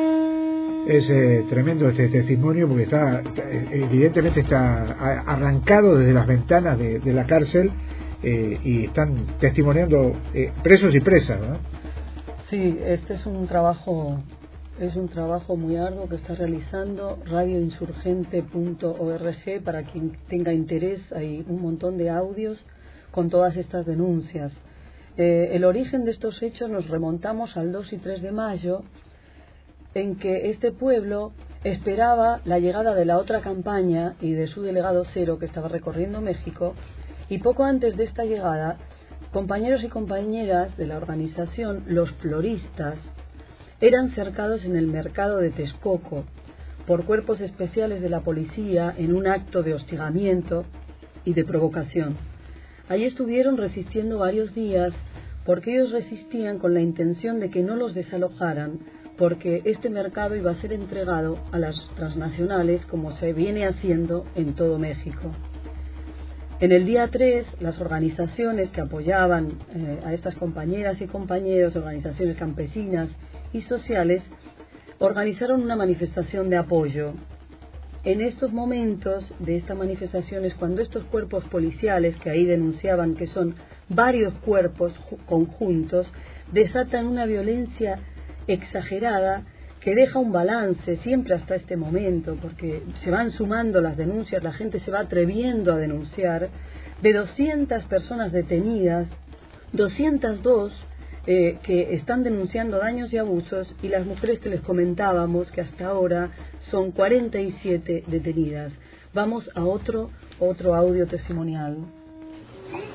Es eh, tremendo este testimonio porque está, eh, evidentemente está arrancado desde las ventanas de, de la cárcel. Eh, y están testimoniando eh, presos y presas, ¿no? Sí, este es un trabajo es un trabajo muy arduo que está realizando radio insurgente punto org. Para quien tenga interés, hay un montón de audios con todas estas denuncias. Eh, el origen de estos hechos nos remontamos al dos y tres de mayo, en que este pueblo esperaba la llegada de la otra campaña y de su delegado Cero, que estaba recorriendo México. Y poco antes de esta llegada, compañeros y compañeras de la organización Los Floristas eran cercados en el mercado de Texcoco por cuerpos especiales de la policía en un acto de hostigamiento y de provocación. Allí estuvieron resistiendo varios días porque ellos resistían con la intención de que no los desalojaran, porque este mercado iba a ser entregado a las transnacionales como se viene haciendo en todo México. En el día tres, las organizaciones que apoyaban eh, a estas compañeras y compañeros, organizaciones campesinas y sociales, organizaron una manifestación de apoyo. En estos momentos de esta manifestación es cuando estos cuerpos policiales, que ahí denunciaban que son varios cuerpos conjuntos, desatan una violencia exagerada que deja un balance siempre hasta este momento, porque se van sumando las denuncias, la gente se va atreviendo a denunciar, de doscientas personas detenidas, doscientas dos eh, que están denunciando daños y abusos, y las mujeres que les comentábamos que hasta ahora son cuarenta y siete detenidas. Vamos a otro, otro audio testimonial. La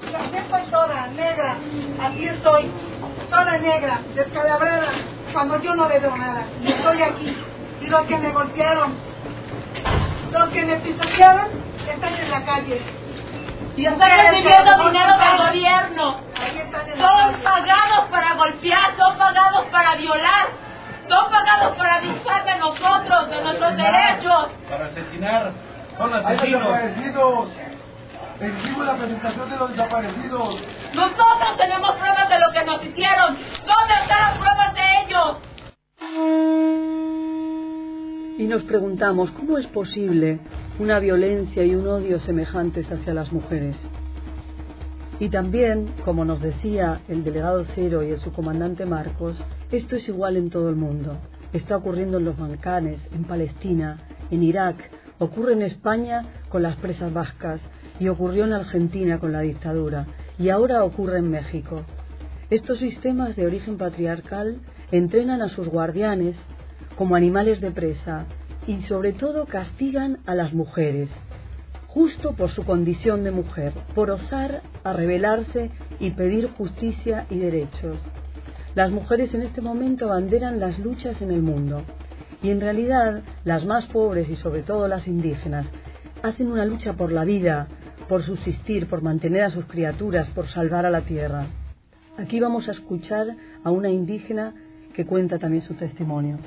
estoy toda negra, aquí estoy, toda negra, descalabrada, cuando yo no le debo nada, y estoy aquí. Y los que me golpearon, los que me pisotearon, están en la calle. Y están recibiendo dinero del gobierno. Son pagados para golpear, son pagados para violar, son pagados para abusar de nosotros, de nuestros derechos. Para asesinar, son Hay asesinos. desaparecidos. Exigimos la presentación de los desaparecidos. Nosotros tenemos pruebas de lo que nos hicieron. ¿Dónde están las pruebas de ellos? Y nos preguntamos, ¿cómo es posible una violencia y un odio semejantes hacia las mujeres? Y también, como nos decía el delegado Cero y el subcomandante Marcos, esto es igual en todo el mundo. Está ocurriendo en los Balcanes, en Palestina, en Irak, ocurre en España con las presas vascas y ocurrió en Argentina con la dictadura y ahora ocurre en México. Estos sistemas de origen patriarcal entrenan a sus guardianes como animales de presa y sobre todo castigan a las mujeres, justo por su condición de mujer, por osar a rebelarse y pedir justicia y derechos. Las mujeres en este momento abanderan las luchas en el mundo y en realidad las más pobres y sobre todo las indígenas hacen una lucha por la vida, por subsistir, por mantener a sus criaturas, por salvar a la tierra. Aquí vamos a escuchar a una indígena que cuenta también su testimonio.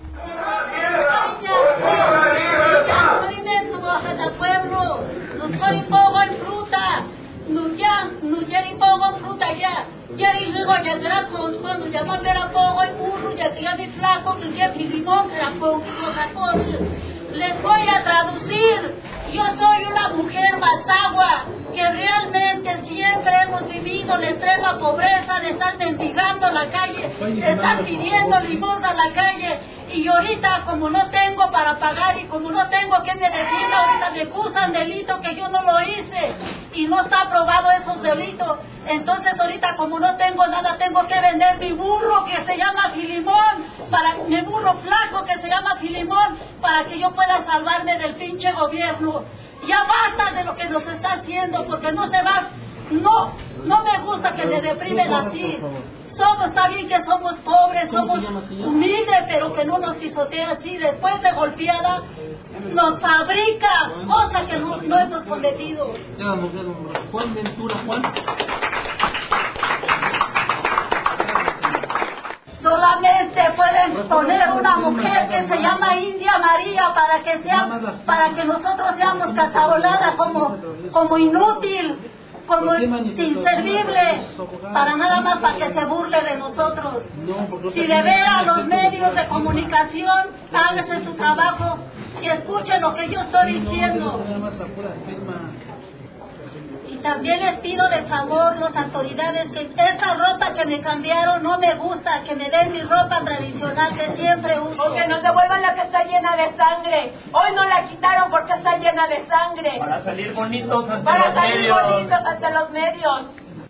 Pueblo, nos ponen poco en fruta, nos ya, nos ya ni poco en fruta ya, ya y luego ya será cuando ya más era poco en burro, ya te mi flaco, que ya mi limón, que era poco, les voy a traducir. Yo soy una mujer mazahua que realmente siempre hemos vivido la extrema pobreza de estar mendigando la calle, de estar pidiendo limosna a la calle. Y ahorita, como no tengo para pagar y como no tengo que me defienda, ahorita me acusan delito que yo no lo hice y no está aprobado esos delitos. Entonces ahorita, como no tengo nada, tengo que vender mi burro que se llama Filimón, para mi burro flaco que se llama Filimón, para que yo pueda salvarme del pinche gobierno. Ya basta de lo que nos está haciendo, porque no se va, no, no me gusta que me deprimen así. Somos, está bien que somos pobres, somos humildes, pero que no nos pisotee así. Después de golpeada, nos fabrica cosas que no, no hemos cometido. Juan Ventura, Juan. Solamente pueden poner una mujer que se llama India María para que sea, para que nosotros seamos catalogadas como, como inútil, como inservible, para nada más para que se burle de nosotros. Si de veras los medios de comunicación háganse su trabajo y escuchen lo que yo estoy diciendo. Y también les pido de favor las autoridades que esa ropa que me cambiaron no me gusta, que me den mi ropa tradicional que siempre uso. O que nos devuelvan la que está llena de sangre. Hoy nos la quitaron porque está llena de sangre. Para salir bonitos ante Para los salir medios. bonitos ante los medios.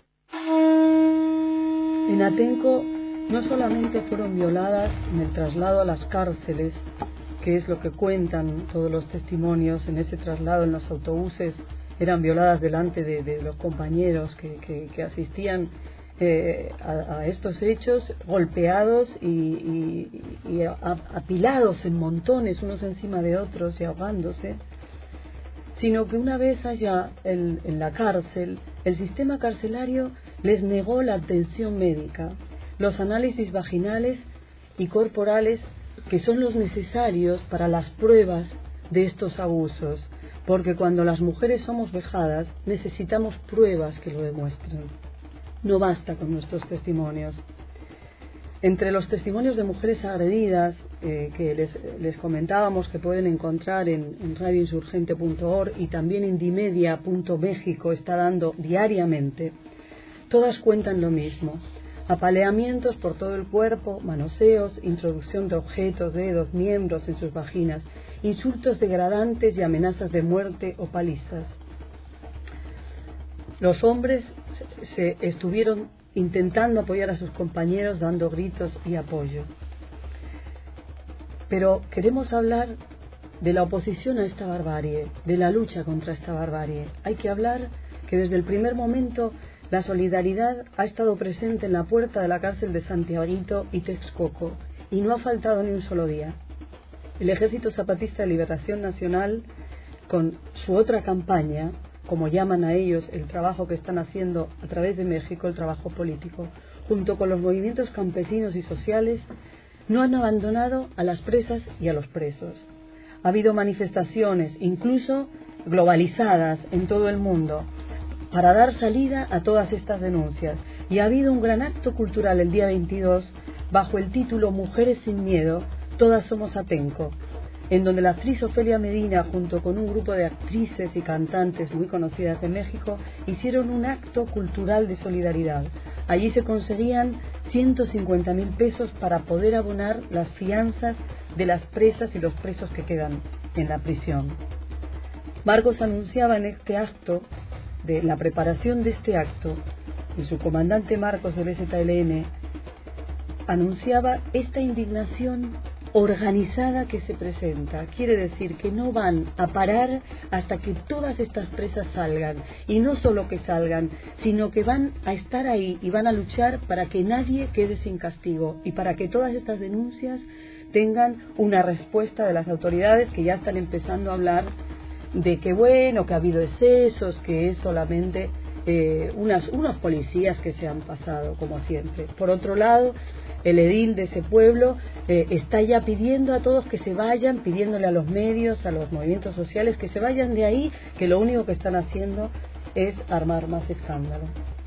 En Atenco no solamente fueron violadas en el traslado a las cárceles, que es lo que cuentan todos los testimonios, en ese traslado en los autobuses eran violadas delante de, de los compañeros que, que, que asistían eh, a, a estos hechos, golpeados y, y, y apilados en montones unos encima de otros y ahogándose, sino que una vez allá en, en la cárcel, el sistema carcelario les negó la atención médica, los análisis vaginales y corporales que son los necesarios para las pruebas de estos abusos, porque cuando las mujeres somos vejadas necesitamos pruebas que lo demuestren. No basta con nuestros testimonios. Entre los testimonios de mujeres agredidas eh, que les, les comentábamos que pueden encontrar en, en radio insurgente punto org y también indimedia punto méxico está dando diariamente, todas cuentan lo mismo: apaleamientos por todo el cuerpo, manoseos, introducción de objetos, dedos, miembros en sus vaginas, insultos degradantes y amenazas de muerte o palizas. Los hombres se estuvieron intentando apoyar a sus compañeros dando gritos y apoyo. Pero queremos hablar de la oposición a esta barbarie, de la lucha contra esta barbarie. Hay que hablar que desde el primer momento La solidaridad ha estado presente en la puerta de la cárcel de Santiaguito y Texcoco y no ha faltado ni un solo día. El Ejército Zapatista de Liberación Nacional, con su otra campaña, como llaman a ellos el trabajo que están haciendo a través de México, el trabajo político, junto con los movimientos campesinos y sociales, no han abandonado a las presas y a los presos. Ha habido manifestaciones, incluso globalizadas en todo el mundo, para dar salida a todas estas denuncias. Y ha habido un gran acto cultural el día veintidós bajo el título Mujeres sin Miedo, Todas Somos Atenco, en donde la actriz Ofelia Medina, junto con un grupo de actrices y cantantes muy conocidas de México, hicieron un acto cultural de solidaridad. Allí se conseguían ciento cincuenta mil pesos para poder abonar las fianzas de las presas y los presos que quedan en la prisión. Marcos anunciaba en este acto, de la preparación de este acto, y su comandante Marcos del Z L N anunciaba esta indignación organizada que se presenta. Quiere decir que no van a parar hasta que todas estas presas salgan, y no solo que salgan, sino que van a estar ahí y van a luchar para que nadie quede sin castigo y para que todas estas denuncias tengan una respuesta de las autoridades, que ya están empezando a hablar de que bueno, que ha habido excesos, que es solamente eh, unas, unos policías que se han pasado, como siempre. Por otro lado, el edil de ese pueblo eh, está ya pidiendo a todos que se vayan, pidiéndole a los medios, a los movimientos sociales, que se vayan de ahí, que lo único que están haciendo es armar más escándalo.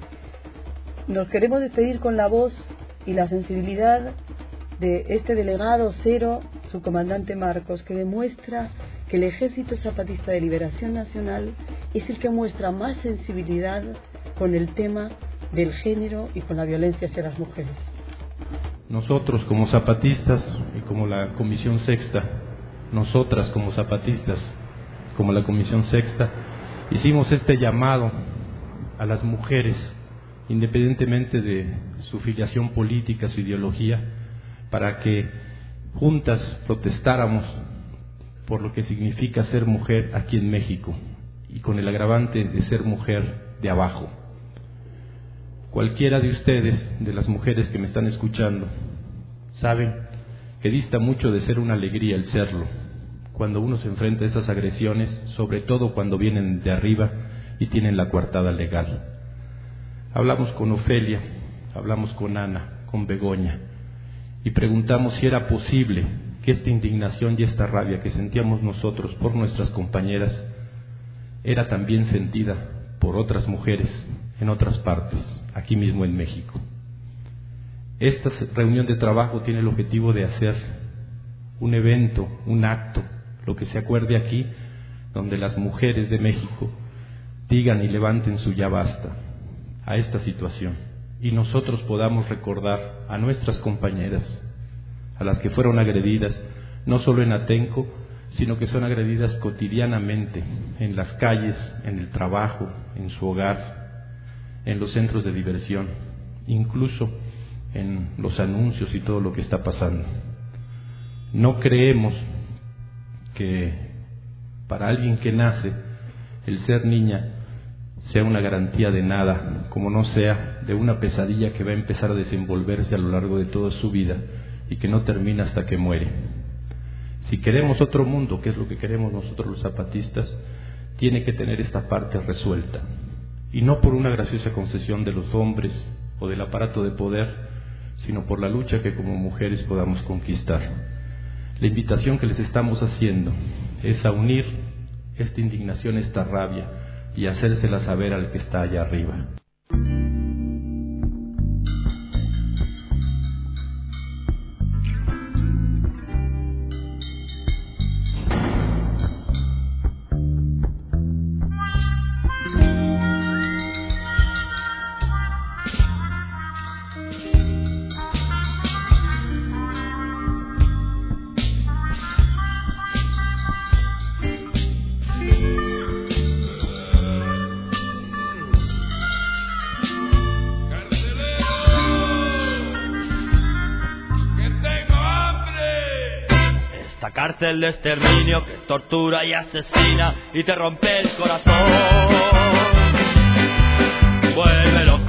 Nos queremos despedir con la voz y la sensibilidad de este delegado cero, su comandante Marcos, que demuestra que el Ejército Zapatista de Liberación Nacional es el que muestra más sensibilidad con el tema del género y con la violencia hacia las mujeres. Nosotros como zapatistas y como la Comisión Sexta, nosotras como zapatistas, como la Comisión Sexta, hicimos este llamado a las mujeres, independientemente de su filiación política, su ideología, para que juntas protestáramos por lo que significa ser mujer aquí en México, y con el agravante de ser mujer de abajo. Cualquiera de ustedes, de las mujeres que me están escuchando, saben que dista mucho de ser una alegría el serlo, cuando uno se enfrenta a estas agresiones, sobre todo cuando vienen de arriba y tienen la coartada legal. Hablamos con Ofelia, hablamos con Ana, con Begoña, y preguntamos si era posible que esta indignación y esta rabia que sentíamos nosotros por nuestras compañeras era también sentida por otras mujeres en otras partes, aquí mismo en México. Esta reunión de trabajo tiene el objetivo de hacer un evento, un acto, lo que se acuerde aquí, donde las mujeres de México digan y levanten su ya basta a esta situación, y nosotros podamos recordar a nuestras compañeras, a las que fueron agredidas, no solo en Atenco, sino que son agredidas cotidianamente, en las calles, en el trabajo, en su hogar, en los centros de diversión, incluso en los anuncios y todo lo que está pasando. No creemos que para alguien que nace, el ser niña sea una garantía de nada, como no sea de una pesadilla que va a empezar a desenvolverse a lo largo de toda su vida y que no termina hasta que muere. Si queremos otro mundo, que es lo que queremos nosotros los zapatistas, tiene que tener esta parte resuelta, y no por una graciosa concesión de los hombres o del aparato de poder, sino por la lucha que como mujeres podamos conquistar. La invitación que les estamos haciendo es a unir esta indignación, esta rabia, y hacérsela saber al que está allá arriba. Cárcel de exterminio que tortura y asesina y te rompe el corazón. Vuélvelo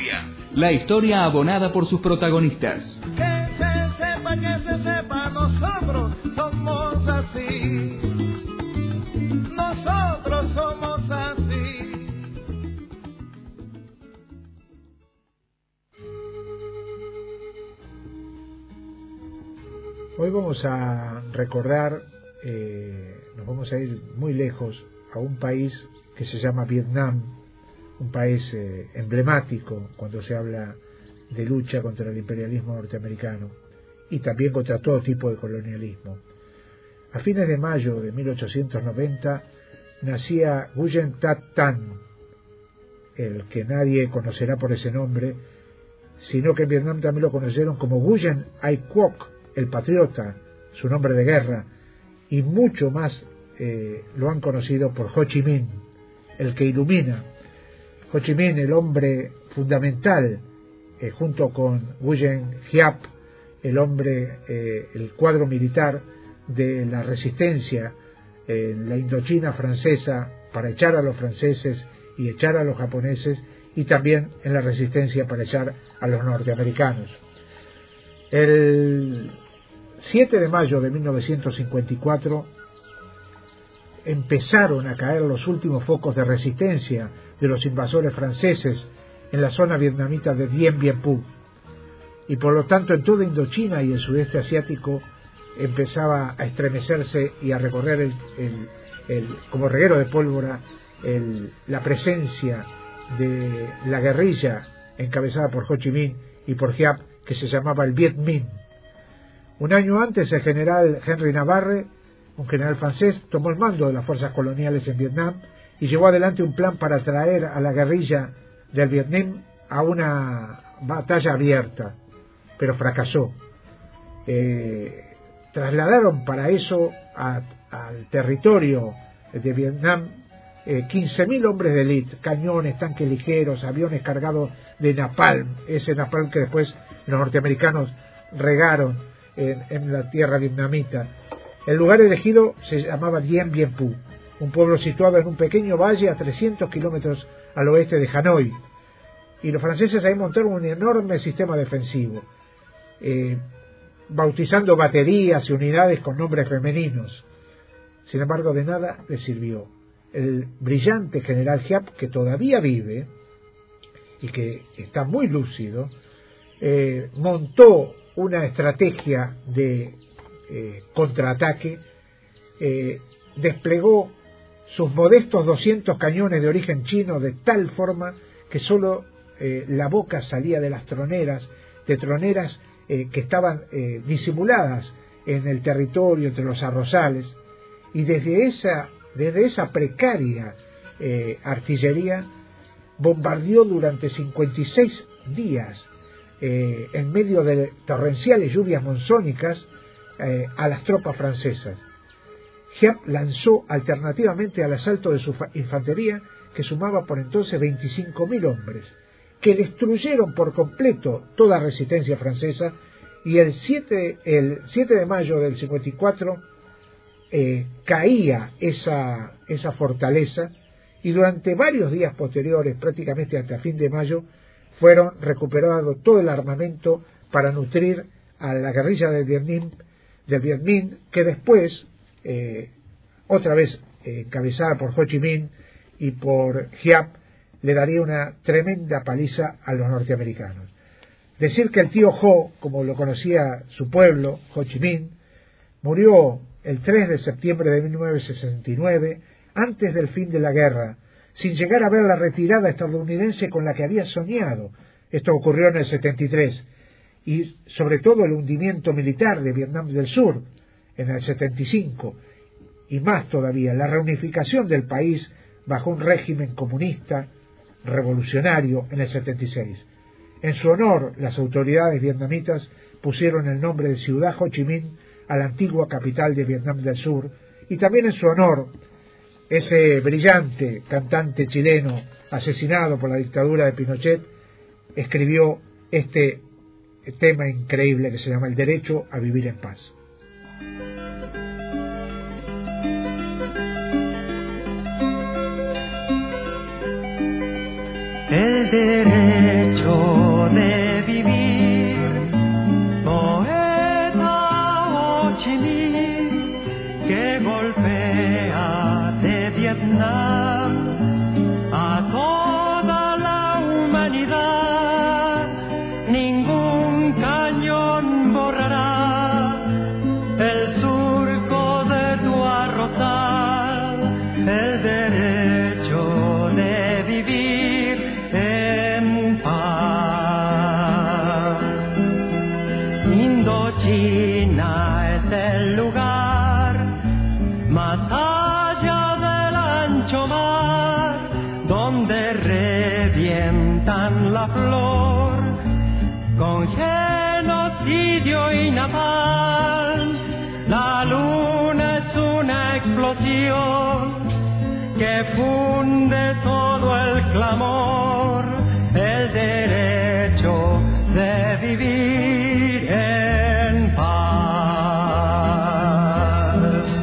historia. La historia abonada por sus protagonistas. Que se sepa, que se sepa, nosotros somos así. Nosotros somos así. Hoy vamos a recordar, eh, nos vamos a ir muy lejos, a un país que se llama Vietnam, un país eh, emblemático cuando se habla de lucha contra el imperialismo norteamericano y también contra todo tipo de colonialismo. A fines de mayo de mil ochocientos noventa nacía Nguyen Tat Tan, el que nadie conocerá por ese nombre, sino que en Vietnam también lo conocieron como Nguyen Ai Quoc, el patriota, su nombre de guerra, y mucho más eh, lo han conocido por Ho Chi Minh, el que ilumina. Ho Chi Minh, el hombre fundamental, eh, junto con Nguyen Giap, el hombre, eh, el cuadro militar de la resistencia en la Indochina francesa para echar a los franceses y echar a los japoneses, y también en la resistencia para echar a los norteamericanos. El siete de mayo de mil novecientos cincuenta y cuatro empezaron a caer los últimos focos de resistencia de los invasores franceses en la zona vietnamita de Dien Bien Phu, y por lo tanto en toda Indochina y el sudeste asiático empezaba a estremecerse y a recorrer el, el, el, como reguero de pólvora el, la presencia de la guerrilla encabezada por Ho Chi Minh y por Giap, que se llamaba el Viet Minh. Un año antes, el general Henry Navarre, un general francés, tomó el mando de las fuerzas coloniales en Vietnam y llevó adelante un plan para traer a la guerrilla del Vietnam a una batalla abierta, pero fracasó. Eh, trasladaron para eso a, al territorio de Vietnam eh, quince mil hombres de élite, cañones, tanques ligeros, aviones cargados de napalm, ese napalm que después los norteamericanos regaron En, en la tierra vietnamita. El lugar elegido se llamaba Dien Bien Phu, un pueblo situado en un pequeño valle a trescientos kilómetros al oeste de Hanoi, y los franceses ahí montaron un enorme sistema defensivo, eh, bautizando baterías y unidades con nombres femeninos. Sin embargo, de nada les sirvió. El brillante general Giap, que todavía vive y que está muy lúcido, eh, montó una estrategia de eh, contraataque, eh, desplegó sus modestos doscientos cañones de origen chino de tal forma que solo eh, la boca salía de las troneras, de troneras eh, que estaban eh, disimuladas en el territorio entre los arrozales, y desde esa, desde esa precaria eh, artillería bombardeó durante cincuenta y seis días Eh, en medio de torrenciales lluvias monzónicas eh, a las tropas francesas. Giap lanzó alternativamente al asalto de su infantería, que sumaba por entonces veinticinco mil hombres, que destruyeron por completo toda resistencia francesa, y el siete, el siete de mayo del cincuenta y cuatro eh, caía esa, esa fortaleza, y durante varios días posteriores, prácticamente hasta fin de mayo, fueron recuperando todo el armamento para nutrir a la guerrilla del Vietnam, del Viet Minh, que después, eh, otra vez eh, encabezada por Ho Chi Minh y por Giap, le daría una tremenda paliza a los norteamericanos. Decir que el tío Ho, como lo conocía su pueblo, Ho Chi Minh, murió el tres de septiembre de mil novecientos sesenta y nueve, antes del fin de la guerra, sin llegar a ver la retirada estadounidense con la que había soñado. Esto ocurrió en el setenta y tres, y sobre todo el hundimiento militar de Vietnam del Sur en el setenta y cinco, y más todavía la reunificación del país bajo un régimen comunista revolucionario en el setenta y seis. En su honor, las autoridades vietnamitas pusieron el nombre de Ciudad Ho Chi Minh a la antigua capital de Vietnam del Sur, y también en su honor, ese brillante cantante chileno asesinado por la dictadura de Pinochet escribió este tema increíble que se llama El derecho a vivir en paz. El derecho Indochina es el lugar más allá del ancho mar, donde revientan la flor con genocidio y napalm. La luna es una explosión que funde todo el clamor, el derecho de vivir en paz.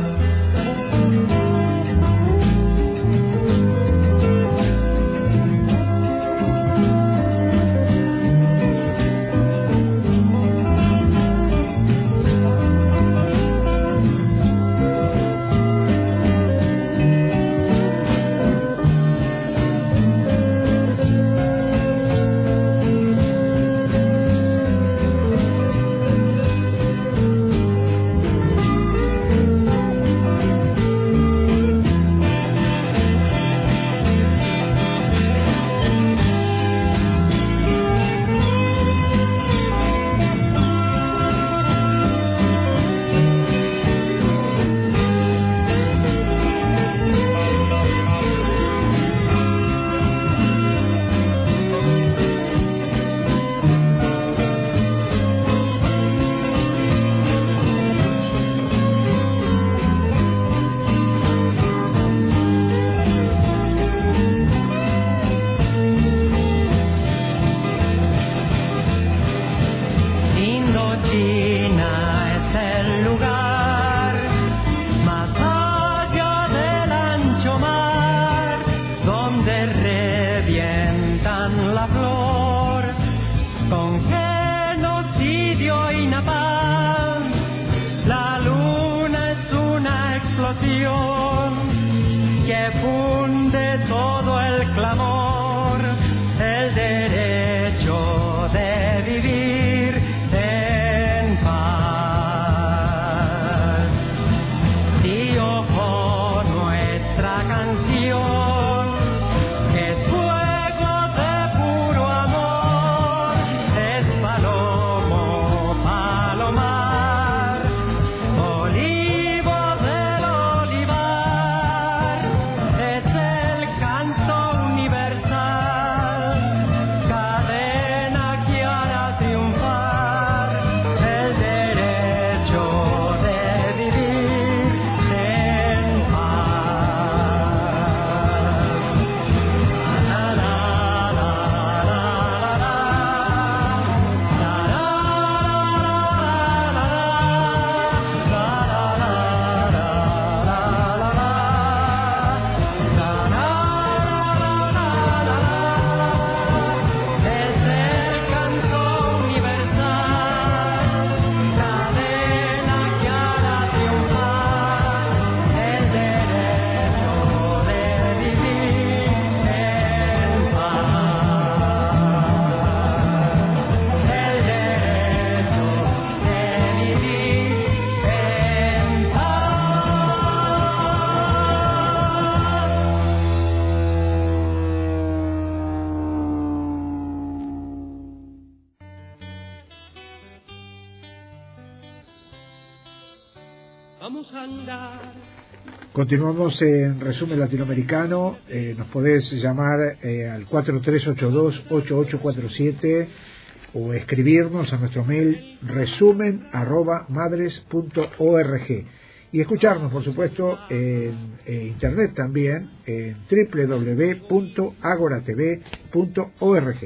Vamos a andar. Continuamos en Resumen Latinoamericano. Eh, nos podés llamar eh, al cuatro tres ocho dos, ocho ocho cuatro siete o escribirnos a nuestro mail resumen arroba madres punto org y escucharnos, por supuesto, en, en internet también en doble u doble u doble u punto agora t v punto org.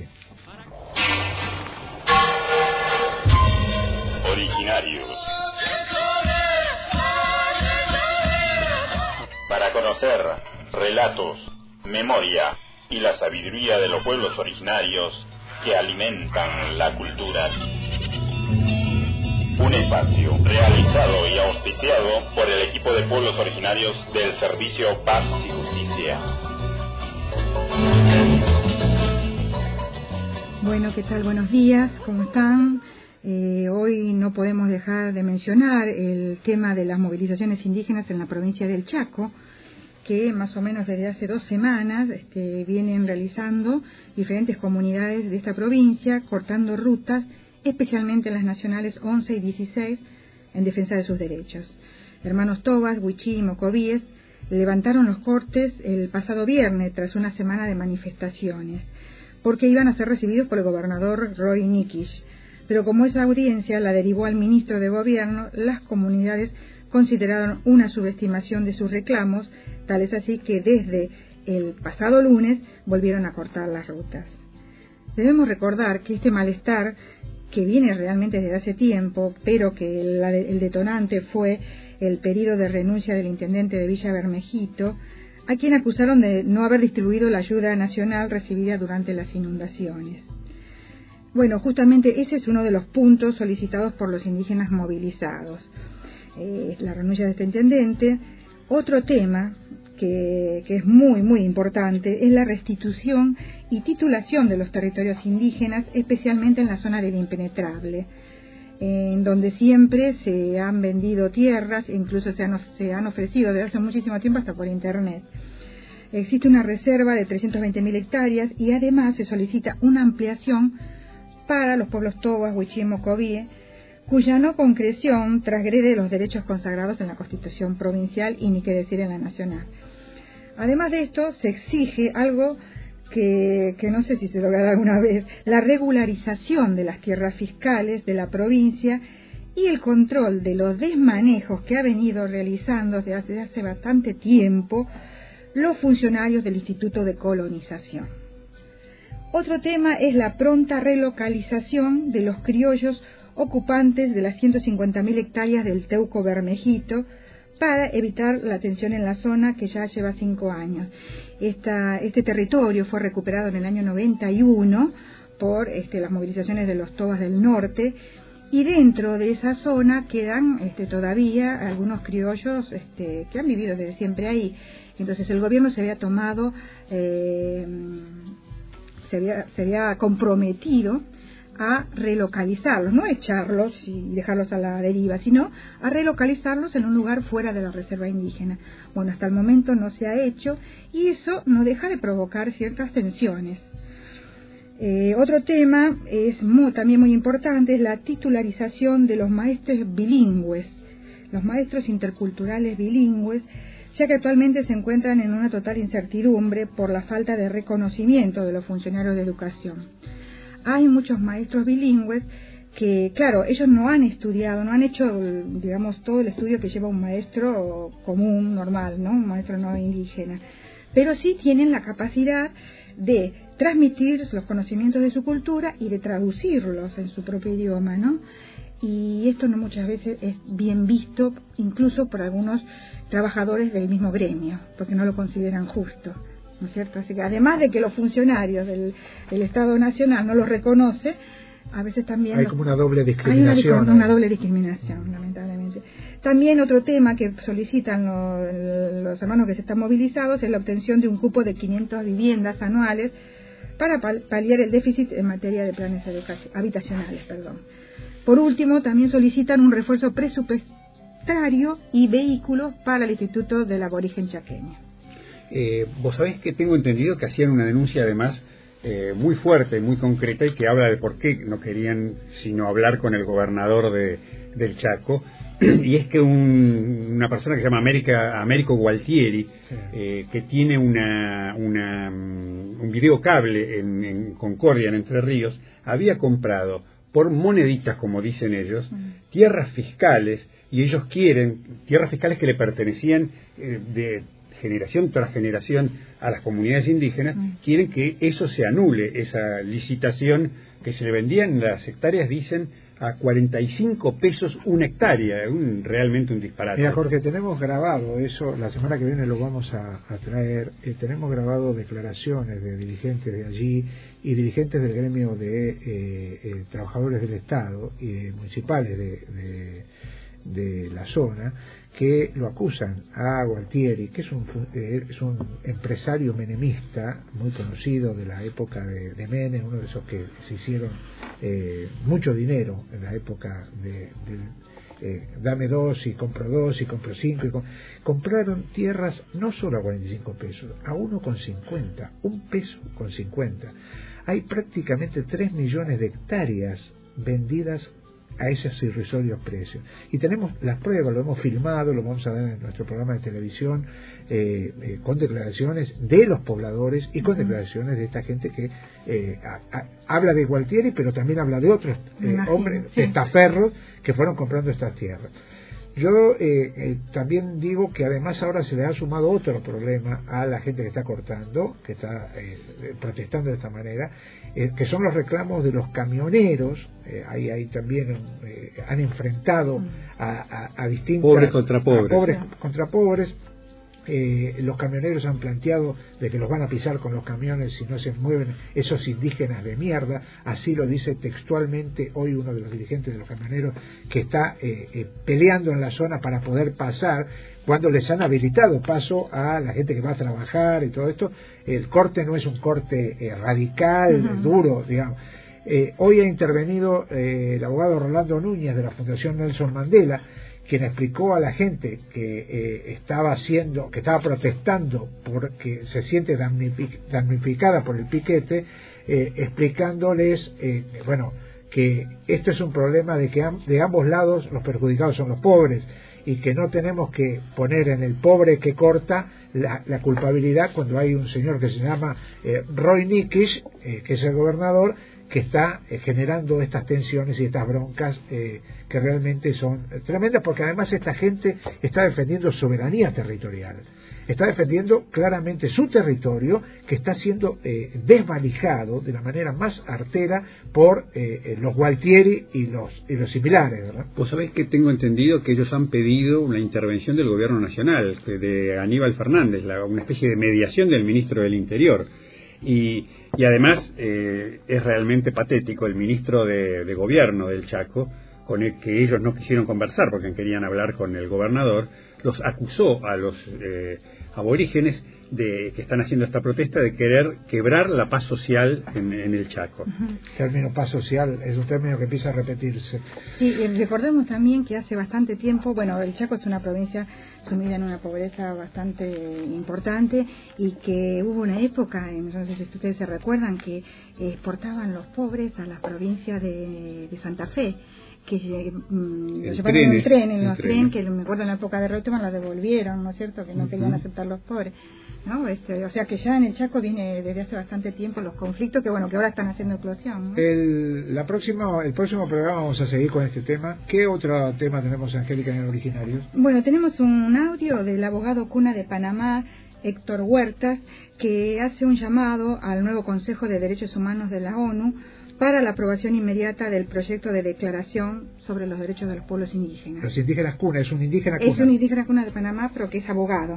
Originarios. Para conocer relatos, memoria y la sabiduría de los pueblos originarios que alimentan la cultura. Un espacio realizado y auspiciado por el equipo de pueblos originarios del Servicio Paz y Justicia. Bueno, ¿qué tal? Buenos días, ¿cómo están? Eh, hoy no podemos dejar de mencionar el tema de las movilizaciones indígenas en la provincia del Chaco, que más o menos desde hace dos semanas este, vienen realizando diferentes comunidades de esta provincia, cortando rutas especialmente en las nacionales once y dieciséis, en defensa de sus derechos. Hermanos Tobas, Huichí y Mocovíes levantaron los cortes el pasado viernes tras una semana de manifestaciones, porque iban a ser recibidos por el gobernador Roy Nikisch. Pero como esa audiencia la derivó al ministro de Gobierno, las comunidades consideraron una subestimación de sus reclamos, tal es así que desde el pasado lunes volvieron a cortar las rutas. Debemos recordar que este malestar, que viene realmente desde hace tiempo, pero que el, el detonante fue el pedido de renuncia del intendente de Villa Bermejito, a quien acusaron de no haber distribuido la ayuda nacional recibida durante las inundaciones. Bueno, justamente ese es uno de los puntos solicitados por los indígenas movilizados, eh, la renuncia de este intendente. Otro tema que, que es muy, muy importante es la restitución y titulación de los territorios indígenas, especialmente en la zona del impenetrable, en donde siempre se han vendido tierras, incluso se han, se han ofrecido desde hace muchísimo tiempo hasta por internet. Existe una reserva de trescientas veinte mil hectáreas y además se solicita una ampliación para los pueblos Tobas, Huichí y Mocovíe, cuya no concreción transgrede los derechos consagrados en la Constitución provincial y ni que decir en la nacional. Además de esto, se exige algo que, que no sé si se logrará alguna vez, la regularización de las tierras fiscales de la provincia y el control de los desmanejos que ha venido realizando desde hace, desde hace bastante tiempo los funcionarios del Instituto de Colonización. Otro tema es la pronta relocalización de los criollos ocupantes de las ciento cincuenta mil hectáreas del Teuco Bermejito para evitar la tensión en la zona que ya lleva cinco años. Esta, este territorio fue recuperado en el año noventa y uno por este, las movilizaciones de los Tobas del Norte, y dentro de esa zona quedan este, todavía algunos criollos este, que han vivido desde siempre ahí. Entonces el gobierno se había tomado, eh, se, había, se había comprometido a relocalizarlos, no echarlos y dejarlos a la deriva, sino a relocalizarlos en un lugar fuera de la reserva indígena. Bueno, hasta el momento no se ha hecho y eso no deja de provocar ciertas tensiones. Eh, otro tema es muy, también muy importante, es la titularización de los maestros bilingües, los maestros interculturales bilingües, ya que actualmente se encuentran en una total incertidumbre por la falta de reconocimiento de los funcionarios de educación. Hay muchos maestros bilingües que, claro, ellos no han estudiado, no han hecho, digamos, todo el estudio que lleva un maestro común, normal, ¿no? Un maestro no indígena. Pero sí tienen la capacidad de transmitir los conocimientos de su cultura y de traducirlos en su propio idioma, ¿no? Y esto no muchas veces es bien visto, incluso por algunos trabajadores del mismo gremio, porque no lo consideran justo, ¿no es cierto? Así que además de que los funcionarios del, del Estado Nacional no los reconoce, a veces también... Hay como una doble discriminación. Hay una, una doble discriminación, lamentablemente. También otro tema que solicitan los, los hermanos que se están movilizados es la obtención de un cupo de quinientas viviendas anuales para paliar el déficit en materia de planes habitacionales. Perdón. Por último, también solicitan un refuerzo presupuestario y vehículos para el Instituto del Aborigen Chaqueño. Eh, vos sabés que tengo entendido que hacían una denuncia además eh, muy fuerte, muy concreta, y que habla de por qué no querían sino hablar con el gobernador de, del Chaco, y es que un, una persona que se llama América, Américo Gualtieri, eh, que tiene una, una, un videocable en, en Concordia, en Entre Ríos, había comprado por moneditas, como dicen ellos, tierras fiscales, y ellos quieren, tierras fiscales que le pertenecían eh, de generación tras generación a las comunidades indígenas, mm. quieren que eso se anule, esa licitación que se le vendían las hectáreas, dicen, a cuarenta y cinco pesos una hectárea, un, realmente un disparate. Mira, Jorge, tenemos grabado eso, la semana que viene lo vamos a, a traer, eh, tenemos grabado declaraciones de dirigentes de allí y dirigentes del gremio de eh, eh, trabajadores del Estado y eh, municipales de, de, de la zona, que lo acusan a Gualtieri, que es un, eh, es un empresario menemista muy conocido de la época de, de Menem, uno de esos que se hicieron eh, mucho dinero en la época de, de eh, dame dos y compro dos y compro cinco y com compraron tierras no solo a cuarenta y cinco pesos, a uno con cincuenta, un peso con cincuenta. Hay prácticamente tres millones de hectáreas vendidas a esos irrisorios precios. Y tenemos las pruebas, lo hemos filmado, lo vamos a ver en nuestro programa de televisión, eh, eh, con declaraciones de los pobladores y con declaraciones de esta gente que eh, a, a, habla de Gualtieri, pero también habla de otros eh, hombres, sí. testaferros, que fueron comprando estas tierras. Yo eh, eh, también digo que además ahora se le ha sumado otro problema a la gente que está cortando, que está eh, protestando de esta manera, eh, que son los reclamos de los camioneros. Eh, ahí, ahí también eh, han enfrentado a, a, a distintos pobres contra pobres, pobres contra pobres. Eh, los camioneros han planteado de que los van a pisar con los camiones si no se mueven esos indígenas de mierda. Así lo dice textualmente hoy uno de los dirigentes de los camioneros, que está eh, eh, peleando en la zona para poder pasar, cuando les han habilitado paso a la gente que va a trabajar y todo esto. El corte no es un corte eh, radical, uh-huh. duro, digamos. Eh, hoy ha intervenido eh, el abogado Rolando Núñez de la Fundación Nelson Mandela, quien explicó a la gente que eh, estaba haciendo, que estaba protestando porque se siente damnificada por el piquete, eh, explicándoles, eh, bueno, que esto es un problema de que am- de ambos lados los perjudicados son los pobres, y que no tenemos que poner en el pobre que corta la, la culpabilidad cuando hay un señor que se llama eh, Roy Nikisch, eh, que es el gobernador, que está eh, generando estas tensiones y estas broncas eh, que realmente son tremendas, porque además esta gente está defendiendo soberanía territorial, está defendiendo claramente su territorio, que está siendo eh, desvalijado de la manera más artera por eh, los Gualtieri y los y los similares, ¿verdad? Vos sabés que tengo entendido que ellos han pedido una intervención del gobierno nacional, de Aníbal Fernández, la, una especie de mediación del ministro del Interior. Y, y además eh, es realmente patético el ministro de, de gobierno del Chaco, con el que ellos no quisieron conversar porque querían hablar con el gobernador, los acusó a los eh, aborígenes de que están haciendo esta protesta de querer quebrar la paz social en, en el Chaco. Uh-huh. El término paz social es un término que empieza a repetirse. Sí, eh, recordemos también que hace bastante tiempo, bueno, el Chaco es una provincia sumida en una pobreza bastante importante, y que hubo una época, no sé si ustedes se recuerdan, que exportaban los pobres a las provincias de, de Santa Fe, que mm, lo llevaron en un tren, en los trenes, que me acuerdo en la época de Reutemann la devolvieron, ¿no es cierto?, que no uh-huh. querían aceptar los pobres, ¿no? Este, o sea que ya en el Chaco viene desde hace bastante tiempo los conflictos que bueno que ahora están haciendo eclosión, ¿no? El, la próxima, el próximo programa vamos a seguir con este tema. ¿Qué otro tema tenemos, Angélica, en el Originarios? Bueno, tenemos un audio del abogado cuna de Panamá, Héctor Huertas, que hace un llamado al nuevo Consejo de Derechos Humanos de la ONU para la aprobación inmediata del proyecto de declaración sobre los derechos de los pueblos indígenas. Los indígenas cuna, es un indígena cuna. Es un indígena cuna de Panamá, pero que es abogado.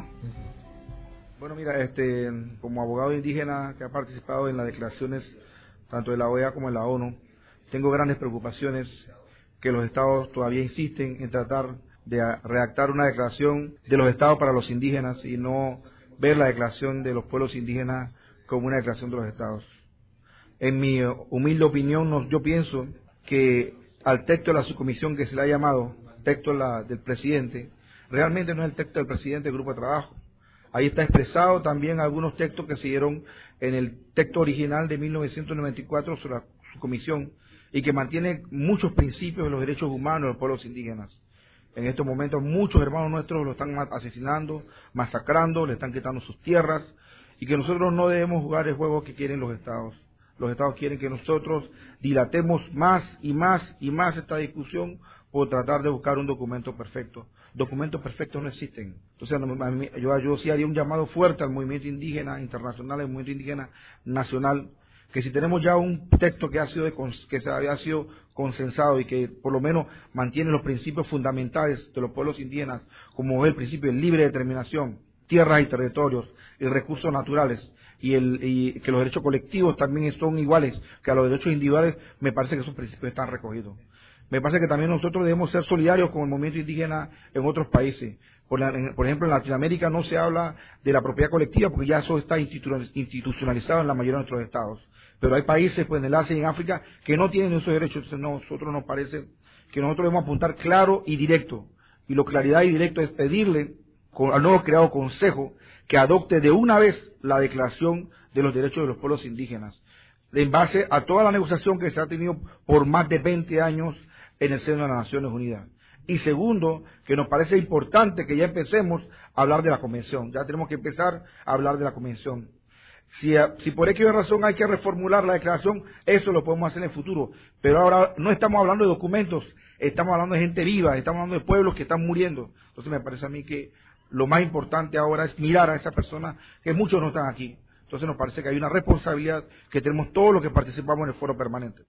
Bueno, mira, este, como abogado indígena que ha participado en las declaraciones tanto de la O E A como de la ONU, tengo grandes preocupaciones que los estados todavía insisten en tratar de redactar una declaración de los estados para los indígenas y no ver la declaración de los pueblos indígenas como una declaración de los estados. En mi humilde opinión, no, yo pienso que al texto de la subcomisión que se le ha llamado texto la, del presidente, realmente no es el texto del presidente del grupo de trabajo. Ahí está expresado también algunos textos que se dieron en el texto original de mil novecientos noventa y cuatro sobre la subcomisión y que mantiene muchos principios de los derechos humanos de los pueblos indígenas. En estos momentos muchos hermanos nuestros lo están asesinando, masacrando, le están quitando sus tierras, y que nosotros no debemos jugar el juego que quieren los estados. Los estados quieren que nosotros dilatemos más y más y más esta discusión por tratar de buscar un documento perfecto. Documentos perfectos no existen. Entonces yo, yo sí haría un llamado fuerte al movimiento indígena internacional, al movimiento indígena nacional, que si tenemos ya un texto que ha sido de, que se había sido consensado y que por lo menos mantiene los principios fundamentales de los pueblos indígenas, como el principio de libre determinación, tierras y territorios y recursos naturales, y, el, y que los derechos colectivos también son iguales que a los derechos individuales, me parece que esos principios están recogidos. Me parece que también nosotros debemos ser solidarios con el movimiento indígena en otros países. Por, la, en, por ejemplo, en Latinoamérica no se habla de la propiedad colectiva porque ya eso está institucionalizado en la mayoría de nuestros estados. Pero hay países, pues en el Asia y en África, que no tienen esos derechos. Entonces nosotros nos parece que nosotros debemos apuntar claro y directo. Y lo claridad y directo es pedirle al nuevo creado Consejo que adopte de una vez la Declaración de los Derechos de los Pueblos Indígenas. en base a toda la negociación que se ha tenido por más de veinte años en el seno de las Naciones Unidas. Y segundo, que nos parece importante que ya empecemos a hablar de la convención. Ya tenemos que empezar a hablar de la convención. Si, si por X razón hay que reformular la declaración, eso lo podemos hacer en el futuro. Pero ahora no estamos hablando de documentos, estamos hablando de gente viva, estamos hablando de pueblos que están muriendo. Entonces me parece a mí que lo más importante ahora es mirar a esas personas, que muchos no están aquí. Entonces nos parece que hay una responsabilidad que tenemos todos los que participamos en el foro permanente.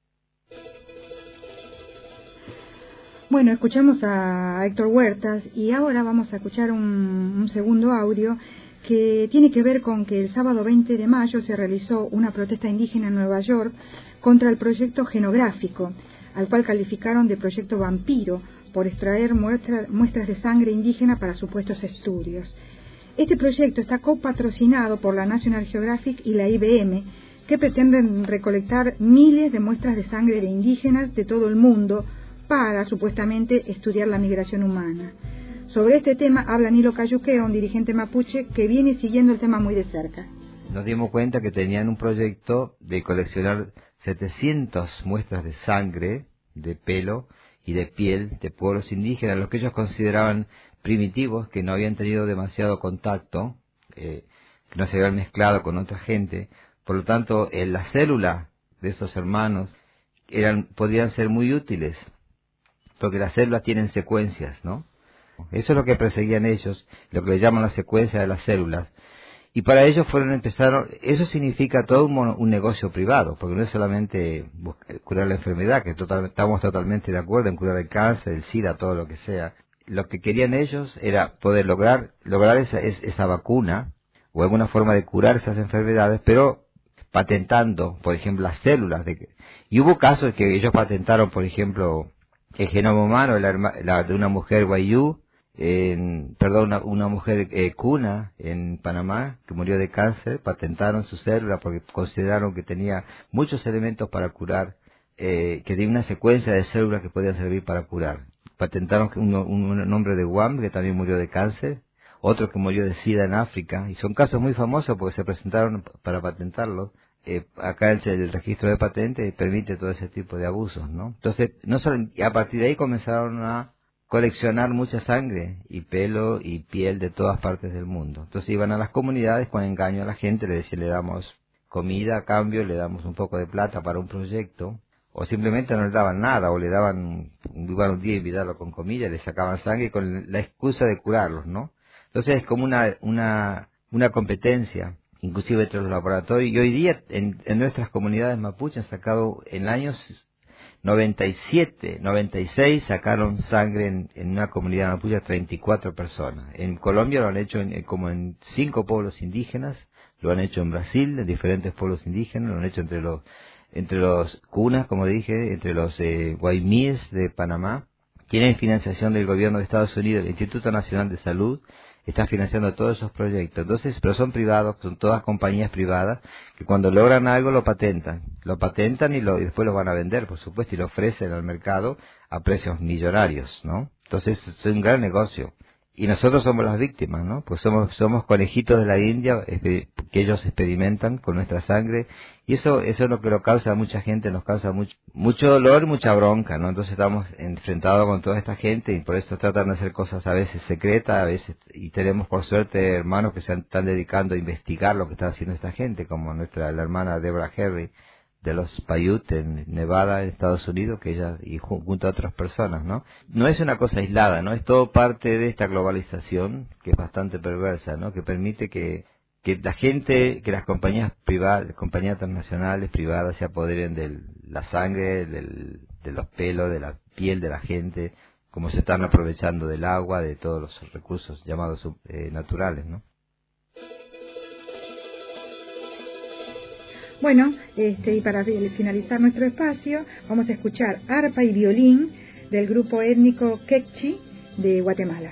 Bueno, escuchamos a Héctor Huertas y ahora vamos a escuchar un, un segundo audio que tiene que ver con que el sábado veinte de mayo se realizó una protesta indígena en Nueva York contra el proyecto genográfico, al cual calificaron de proyecto vampiro por extraer muestra, muestras de sangre indígena para supuestos estudios. Este proyecto está copatrocinado por la National Geographic y la I B M, que pretenden recolectar miles de muestras de sangre de indígenas de todo el mundo para, supuestamente, estudiar la migración humana. Sobre este tema habla Nilo Cayuqueo, un dirigente mapuche que viene siguiendo el tema muy de cerca. Nos dimos cuenta que tenían un proyecto de coleccionar setecientas muestras de sangre, de pelo y de piel de pueblos indígenas, los que ellos consideraban primitivos, que no habían tenido demasiado contacto, eh, que no se habían mezclado con otra gente. Por lo tanto, en las células de esos hermanos eran, podían ser muy útiles, porque las células tienen secuencias, ¿no? Eso es lo que perseguían ellos, lo que le llaman la secuencia de las células. Y para ellos fueron empezaron, eso significa todo un, un negocio privado, porque no es solamente buscar, curar la enfermedad, que total, estamos totalmente de acuerdo en curar el cáncer, el SIDA, todo lo que sea. Lo que querían ellos era poder lograr lograr esa, esa vacuna o alguna forma de curar esas enfermedades, pero patentando, por ejemplo, las células. De, y hubo casos que ellos patentaron, por ejemplo, el genoma humano la, la, de una mujer Wayuu, en, perdón, una, una mujer eh, cuna en Panamá que murió de cáncer, patentaron su célula porque consideraron que tenía muchos elementos para curar, eh, que tenía una secuencia de células que podían servir para curar. Patentaron un, un, un hombre de Guam que también murió de cáncer, otro que murió de SIDA en África, y son casos muy famosos porque se presentaron para patentarlos. Eh, acá el, el registro de patentes permite todo ese tipo de abusos, ¿no? Entonces, no solo, y a partir de ahí comenzaron a coleccionar mucha sangre y pelo y piel de todas partes del mundo. Entonces iban a las comunidades con engaño a la gente, le decían, le damos comida a cambio, le damos un poco de plata para un proyecto, o simplemente no le daban nada, o le daban un lugar un día invitarlo con comida, le sacaban sangre con la excusa de curarlos, ¿no? Entonces es como una una una competencia, inclusive entre los laboratorios, y hoy día en, en nuestras comunidades mapuches han sacado en años noventa y siete, noventa y seis sacaron sangre en, en una comunidad mapuche treinta y cuatro personas. En Colombia lo han hecho en, como en cinco pueblos indígenas, lo han hecho en Brasil, en diferentes pueblos indígenas, lo han hecho entre los entre los cunas, como dije, entre los eh, guaymíes de Panamá. Tienen financiación del gobierno de Estados Unidos, el Instituto Nacional de Salud está financiando todos esos proyectos. Entonces, pero son privados, son todas compañías privadas que cuando logran algo lo patentan. Lo patentan y, lo, y después lo van a vender, por supuesto, y lo ofrecen al mercado a precios millonarios, ¿no? Entonces, es un gran negocio. Y nosotros somos las víctimas, ¿no? Pues somos somos conejitos de la India que ellos experimentan con nuestra sangre. Y eso eso es lo que lo causa a mucha gente, nos causa mucho mucho dolor y mucha bronca, ¿no? Entonces estamos enfrentados con toda esta gente y por eso tratan de hacer cosas a veces secretas, a veces, y tenemos por suerte hermanos que se están dedicando a investigar lo que está haciendo esta gente, como nuestra la hermana Deborah Harry de los Paiute en Nevada, en Estados Unidos, que ella y junto a otras personas, ¿no? No es una cosa aislada, ¿no? Es todo parte de esta globalización que es bastante perversa, ¿no? Que permite que que la gente, que las compañías privadas, compañías transnacionales privadas se apoderen de la sangre, del, de los pelos, de la piel de la gente, como se están aprovechando del agua, de todos los recursos llamados eh, naturales, ¿no? Bueno, este, y para finalizar nuestro espacio, vamos a escuchar arpa y violín del grupo étnico Quechí de Guatemala.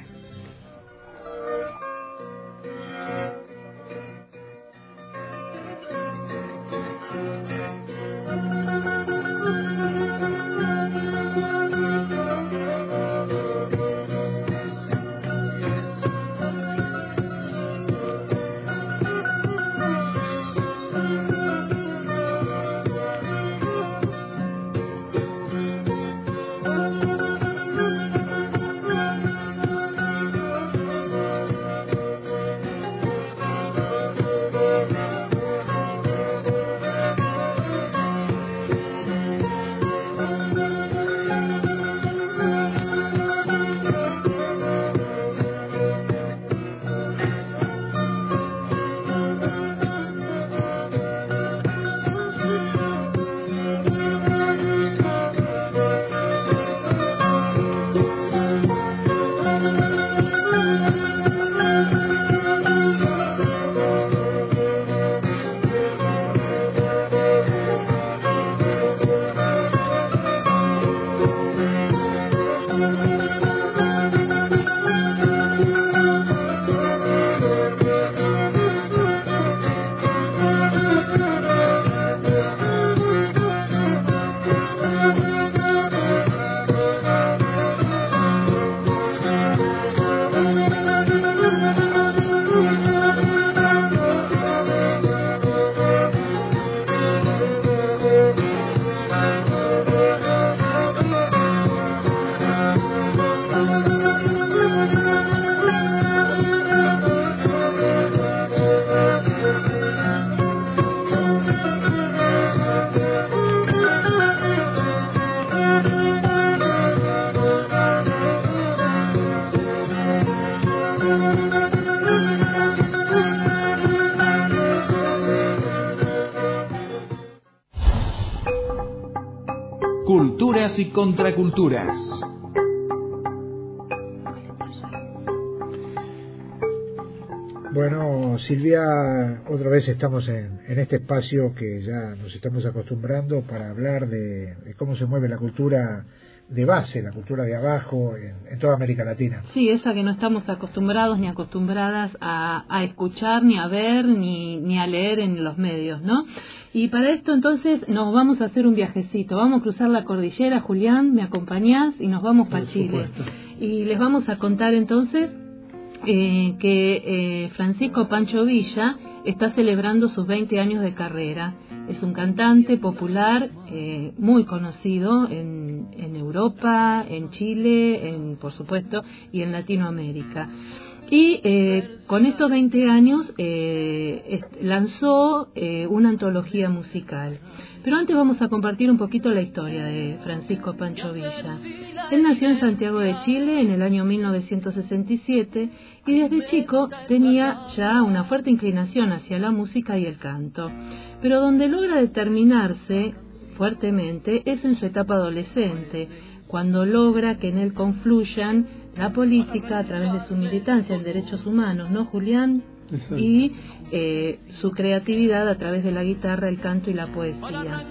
Culturas y contraculturas. Bueno, Silvia, otra vez estamos en, en este espacio que ya nos estamos acostumbrando para hablar de, de cómo se mueve la cultura de base, la cultura de abajo en, en toda América Latina. Sí, esa que no estamos acostumbrados ni acostumbradas a, a escuchar, ni a ver, ni, ni a leer en los medios, ¿no? Y para esto entonces nos vamos a hacer un viajecito, vamos a cruzar la cordillera. Julián, ¿me acompañás? Y nos vamos para Chile. Y les vamos a contar entonces eh, que eh, Francisco Pancho Villa está celebrando sus veinte años de carrera. Es un cantante popular eh, muy conocido en, en Europa, en Chile, en, por supuesto, y en Latinoamérica. Y eh, con estos veinte años eh, lanzó eh, una antología musical. Pero antes vamos a compartir un poquito la historia de Francisco Pancho Villa. Él nació en Santiago de Chile en el año mil novecientos sesenta y siete y desde chico tenía ya una fuerte inclinación hacia la música y el canto. Pero donde logra determinarse fuertemente es en su etapa adolescente, cuando logra que en él confluyan la política a través de su militancia en derechos humanos, ¿no, Julián? Y eh, su creatividad a través de la guitarra, el canto y la poesía.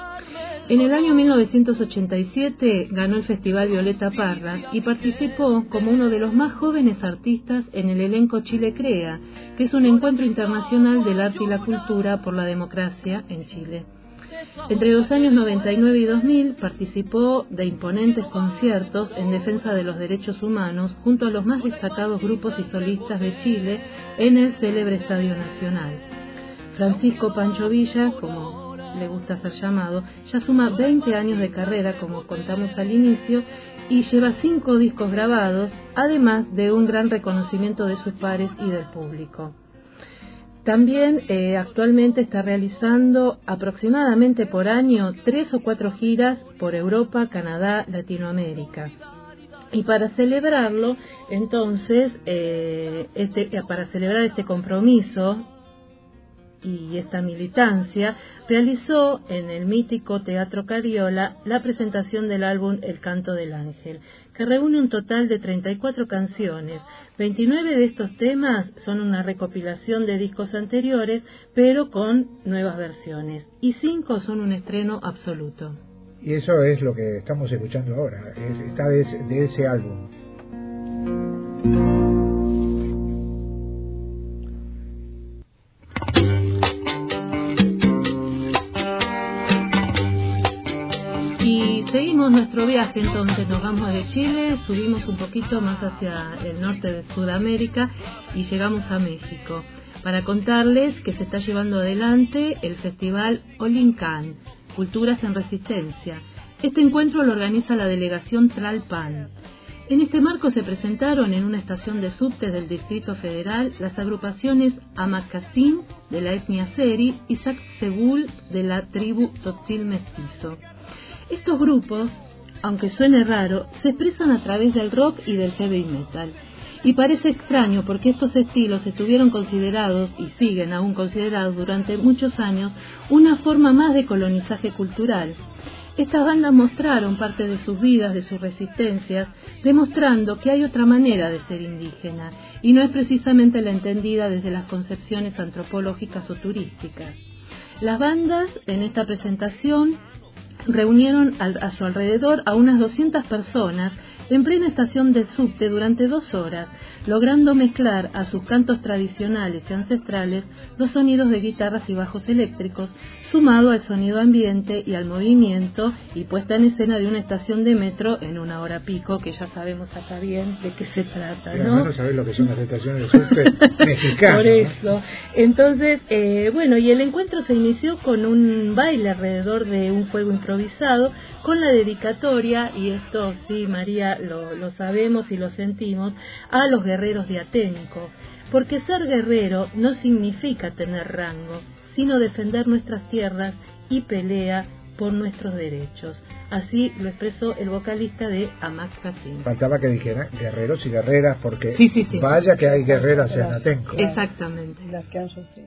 En el año mil novecientos ochenta y siete ganó el Festival Violeta Parra y participó como uno de los más jóvenes artistas en el elenco Chile Crea, que es un encuentro internacional del arte y la cultura por la democracia en Chile. Entre los años noventa y nueve y dos mil participó de imponentes conciertos en defensa de los derechos humanos junto a los más destacados grupos y solistas de Chile en el célebre Estadio Nacional. Francisco Pancho Villa, como le gusta ser llamado, ya suma veinte años de carrera, como contamos al inicio, y lleva cinco discos grabados, además de un gran reconocimiento de sus pares y del público. También eh, actualmente está realizando aproximadamente por año tres o cuatro giras por Europa, Canadá, Latinoamérica. Y para celebrarlo, entonces, eh, este, para celebrar este compromiso y esta militancia, realizó en el mítico Teatro Cariola la presentación del álbum El Canto del Ángel, que reúne un total de treinta y cuatro canciones. veintinueve de estos temas son una recopilación de discos anteriores, pero con nuevas versiones, y cinco son un estreno absoluto. Y eso es lo que estamos escuchando ahora, es, esta vez de ese álbum. Seguimos nuestro viaje, entonces nos vamos de Chile, subimos un poquito más hacia el norte de Sudamérica y llegamos a México para contarles que se está llevando adelante el festival Olincan, Culturas en Resistencia. Este encuentro lo organiza la delegación Tlalpan. En este marco se presentaron en una estación de subte del Distrito Federal las agrupaciones Amacacín de la etnia Seri y Sacsegul de la tribu Tzotzil Mestizo. Estos grupos, aunque suene raro, se expresan a través del rock y del heavy metal. Y parece extraño porque estos estilos estuvieron considerados y siguen aún considerados durante muchos años una forma más de colonizaje cultural. Estas bandas mostraron parte de sus vidas, de sus resistencias, demostrando que hay otra manera de ser indígena y no es precisamente la entendida desde las concepciones antropológicas o turísticas. Las bandas en esta presentación reunieron a su alrededor a unas doscientas personas en plena estación de subte durante dos horas, logrando mezclar a sus cantos tradicionales y ancestrales los sonidos de guitarras y bajos eléctricos, sumado al sonido ambiente y al movimiento y puesta en escena de una estación de metro en una hora pico, que ya sabemos acá bien de qué se trata, ¿no? Pero no sabés lo que son las estaciones de subte mexicanas. Por eso. Entonces, eh, bueno, y el encuentro se inició con un baile alrededor de un fuego improvisado, con la dedicatoria, y esto sí, María, lo, lo sabemos y lo sentimos, a los guerreros de Atenco, porque ser guerrero no significa tener rango, sino defender nuestras tierras y pelea por nuestros derechos. Así lo expresó el vocalista de Amacacín. Faltaba que dijera guerreros y guerreras, porque sí, sí, sí. Vaya que hay guerreras en Atenco. Exactamente. Las que han sufrido.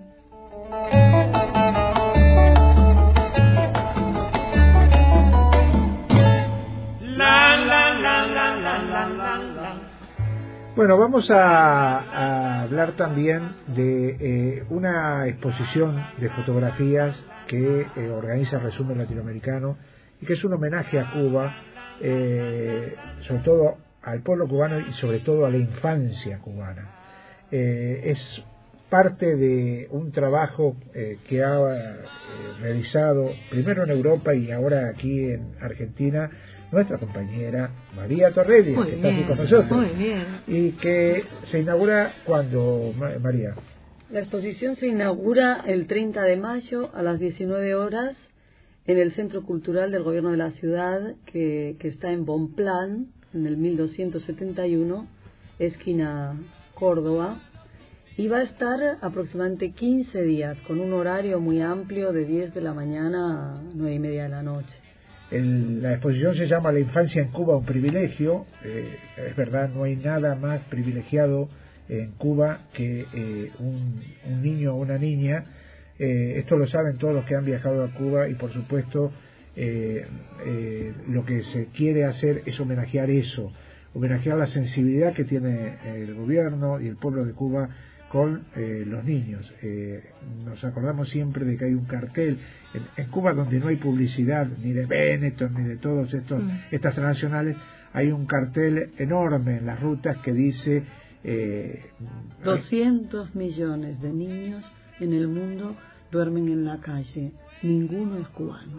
Bueno, vamos a, a hablar también de eh, una exposición de fotografías que eh, organiza Resumen Latinoamericano y que es un homenaje a Cuba, eh, sobre todo al pueblo cubano y sobre todo a la infancia cubana. Eh, es parte de un trabajo eh, que ha eh, realizado primero en Europa y ahora aquí en Argentina nuestra compañera María Torrellias, que está aquí con nosotros. Muy bien. Y que se inaugura cuando, María. La exposición se inaugura el treinta de mayo a las diecinueve horas en el Centro Cultural del Gobierno de la Ciudad, que, que está en Bonplan, en el mil doscientos setenta y uno, esquina Córdoba, y va a estar aproximadamente quince días, con un horario muy amplio de diez de la mañana a nueve y media de la noche. El, la exposición se llama La infancia en Cuba, un privilegio. Eh, es verdad, no hay nada más privilegiado en Cuba que eh, un, un niño o una niña. Eh, esto lo saben todos los que han viajado a Cuba y por supuesto eh, eh, lo que se quiere hacer es homenajear eso, homenajear la sensibilidad que tiene el gobierno y el pueblo de Cuba con eh, los niños. Eh, nos acordamos siempre de que hay un cartel en, en Cuba donde no hay publicidad ni de Benetton ni de todos estos mm. estas transnacionales. Hay un cartel enorme en las rutas que dice eh, doscientos millones de niños en el mundo duermen en la calle, ninguno es cubano.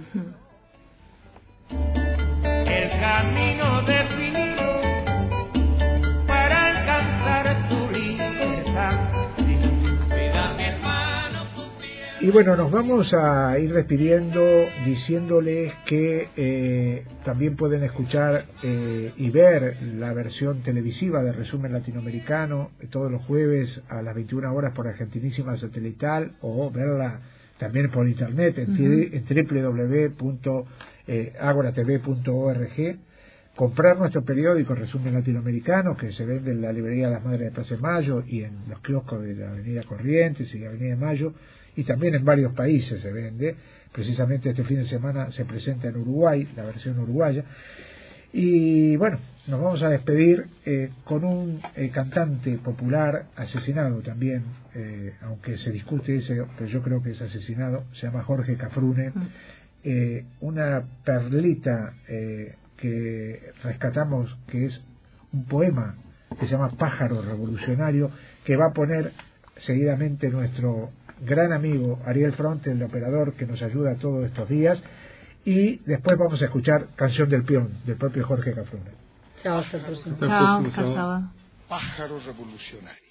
El camino definido para alcanzar tu libertad. Y bueno, nos vamos a ir despidiendo diciéndoles que eh, también pueden escuchar eh, y ver la versión televisiva de Resumen Latinoamericano todos los jueves a las veintiuna horas por Argentinísima Satelital, o verla también por internet en, uh-huh. en doble u doble u doble u punto agora t v punto org. Comprar nuestro periódico Resumen Latinoamericano, que se vende en la librería Las Madres de Plaza de Mayo y en los kioscos de la Avenida Corrientes y la Avenida de Mayo, y también en varios países se vende. Precisamente este fin de semana se presenta en Uruguay, la versión uruguaya. Y bueno, nos vamos a despedir eh, con un eh, cantante popular asesinado también, eh, aunque se discute ese, pero yo creo que es asesinado, se llama Jorge Cafrune. Eh, una perlita eh, que rescatamos, que es un poema que se llama Pájaro Revolucionario, que va a poner seguidamente nuestro gran amigo Ariel Fronte, el operador que nos ayuda todos estos días, y después vamos a escuchar Canción del Peón, del propio Jorge Cafrune. Chao, hasta el próximo. Chao, Pájaro Revolucionario.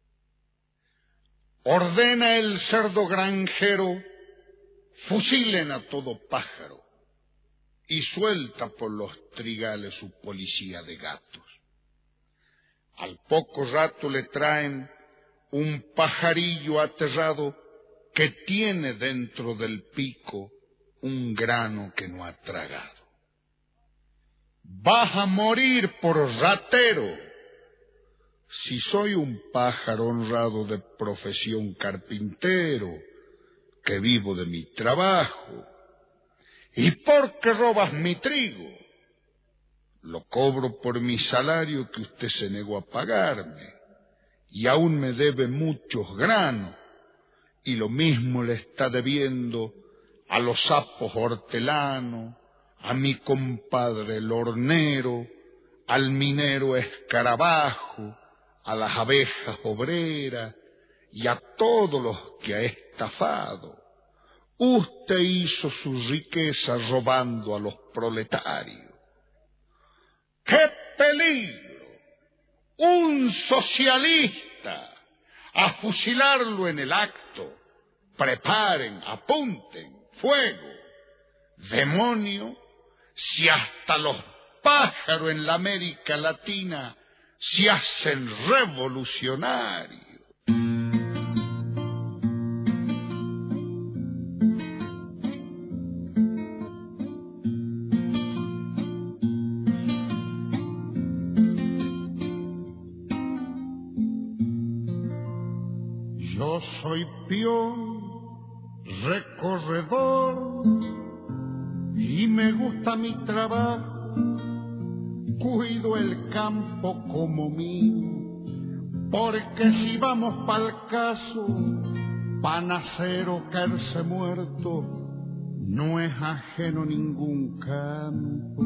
Ordena el cerdo granjero, fusilen a todo pájaro, y suelta por los trigales su policía de gatos. Al poco rato le traen un pajarillo aterrado que tiene dentro del pico un grano que no ha tragado. Vas a morir por ratero. Si soy un pájaro honrado de profesión carpintero, que vivo de mi trabajo, ¿y por qué robas mi trigo? Lo cobro por mi salario que usted se negó a pagarme, y aún me debe muchos granos, y lo mismo le está debiendo a los sapos hortelanos, a mi compadre el hornero, al minero escarabajo, a las abejas obreras y a todos los que ha estafado. Usted hizo su riqueza robando a los proletarios. ¡Qué peligro! Un socialista, a fusilarlo en el acto. Preparen, apunten, fuego. Demonio, si hasta los pájaros en la América Latina se hacen revolucionarios. Yo soy peón, recorredor, y me gusta mi trabajo. Cuido el campo como mío, porque si vamos pa'l caso, pa' nacer o caerse muerto, no es ajeno ningún campo.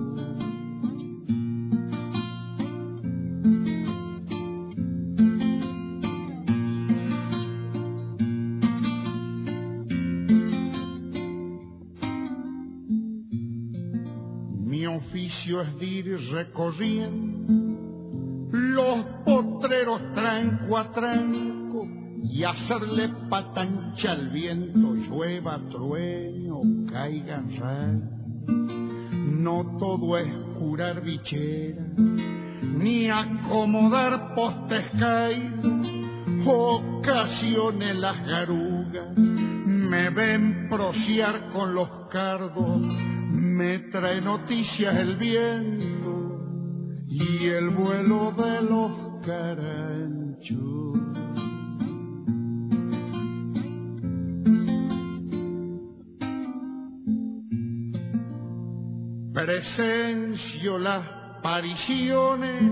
Mi oficio es de ir recorriendo los potreros tranco a tranco y hacerle patancha al viento, llueva, trueno, caigan rayos. No todo es curar bichera, ni acomodar postes caídos, ocasiones las garugas me ven prociar con los cardos, me trae noticias el viento y el vuelo de los caranchos. Presencio las apariciones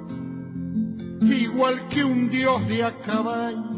igual que un dios de a caballo,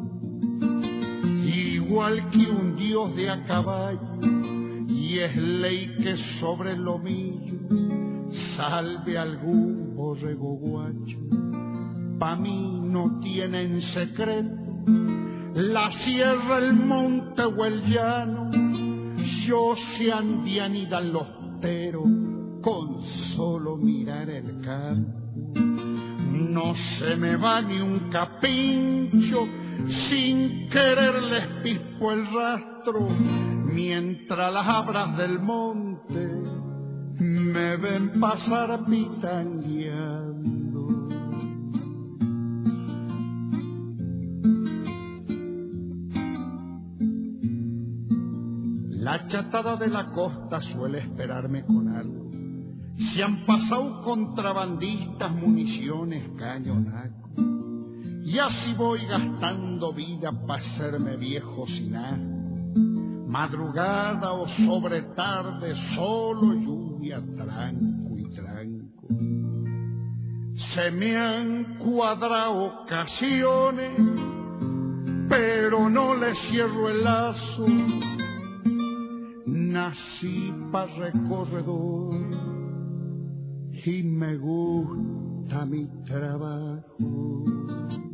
igual que un dios de a caballo, y es ley que sobre lo mío salve algún borrego guacho. Pa' mí no tienen secreto la sierra, el monte o el llano, yo se andianidan los teros con solo mirar el campo. No se me va ni un capincho, sin querer les pispo el rastro, mientras las abras del monte me ven pasar pitangueando. La chatada de la costa suele esperarme con algo. Se han pasado contrabandistas, municiones, cañonaco, y así voy gastando vida pa' hacerme viejo sin asco. Madrugada o sobre tarde, solo lluvia, tranco y tranco. Se me han cuadrado ocasiones, pero no le cierro el lazo. Nací pa' recorredor y me gusta mi trabajo.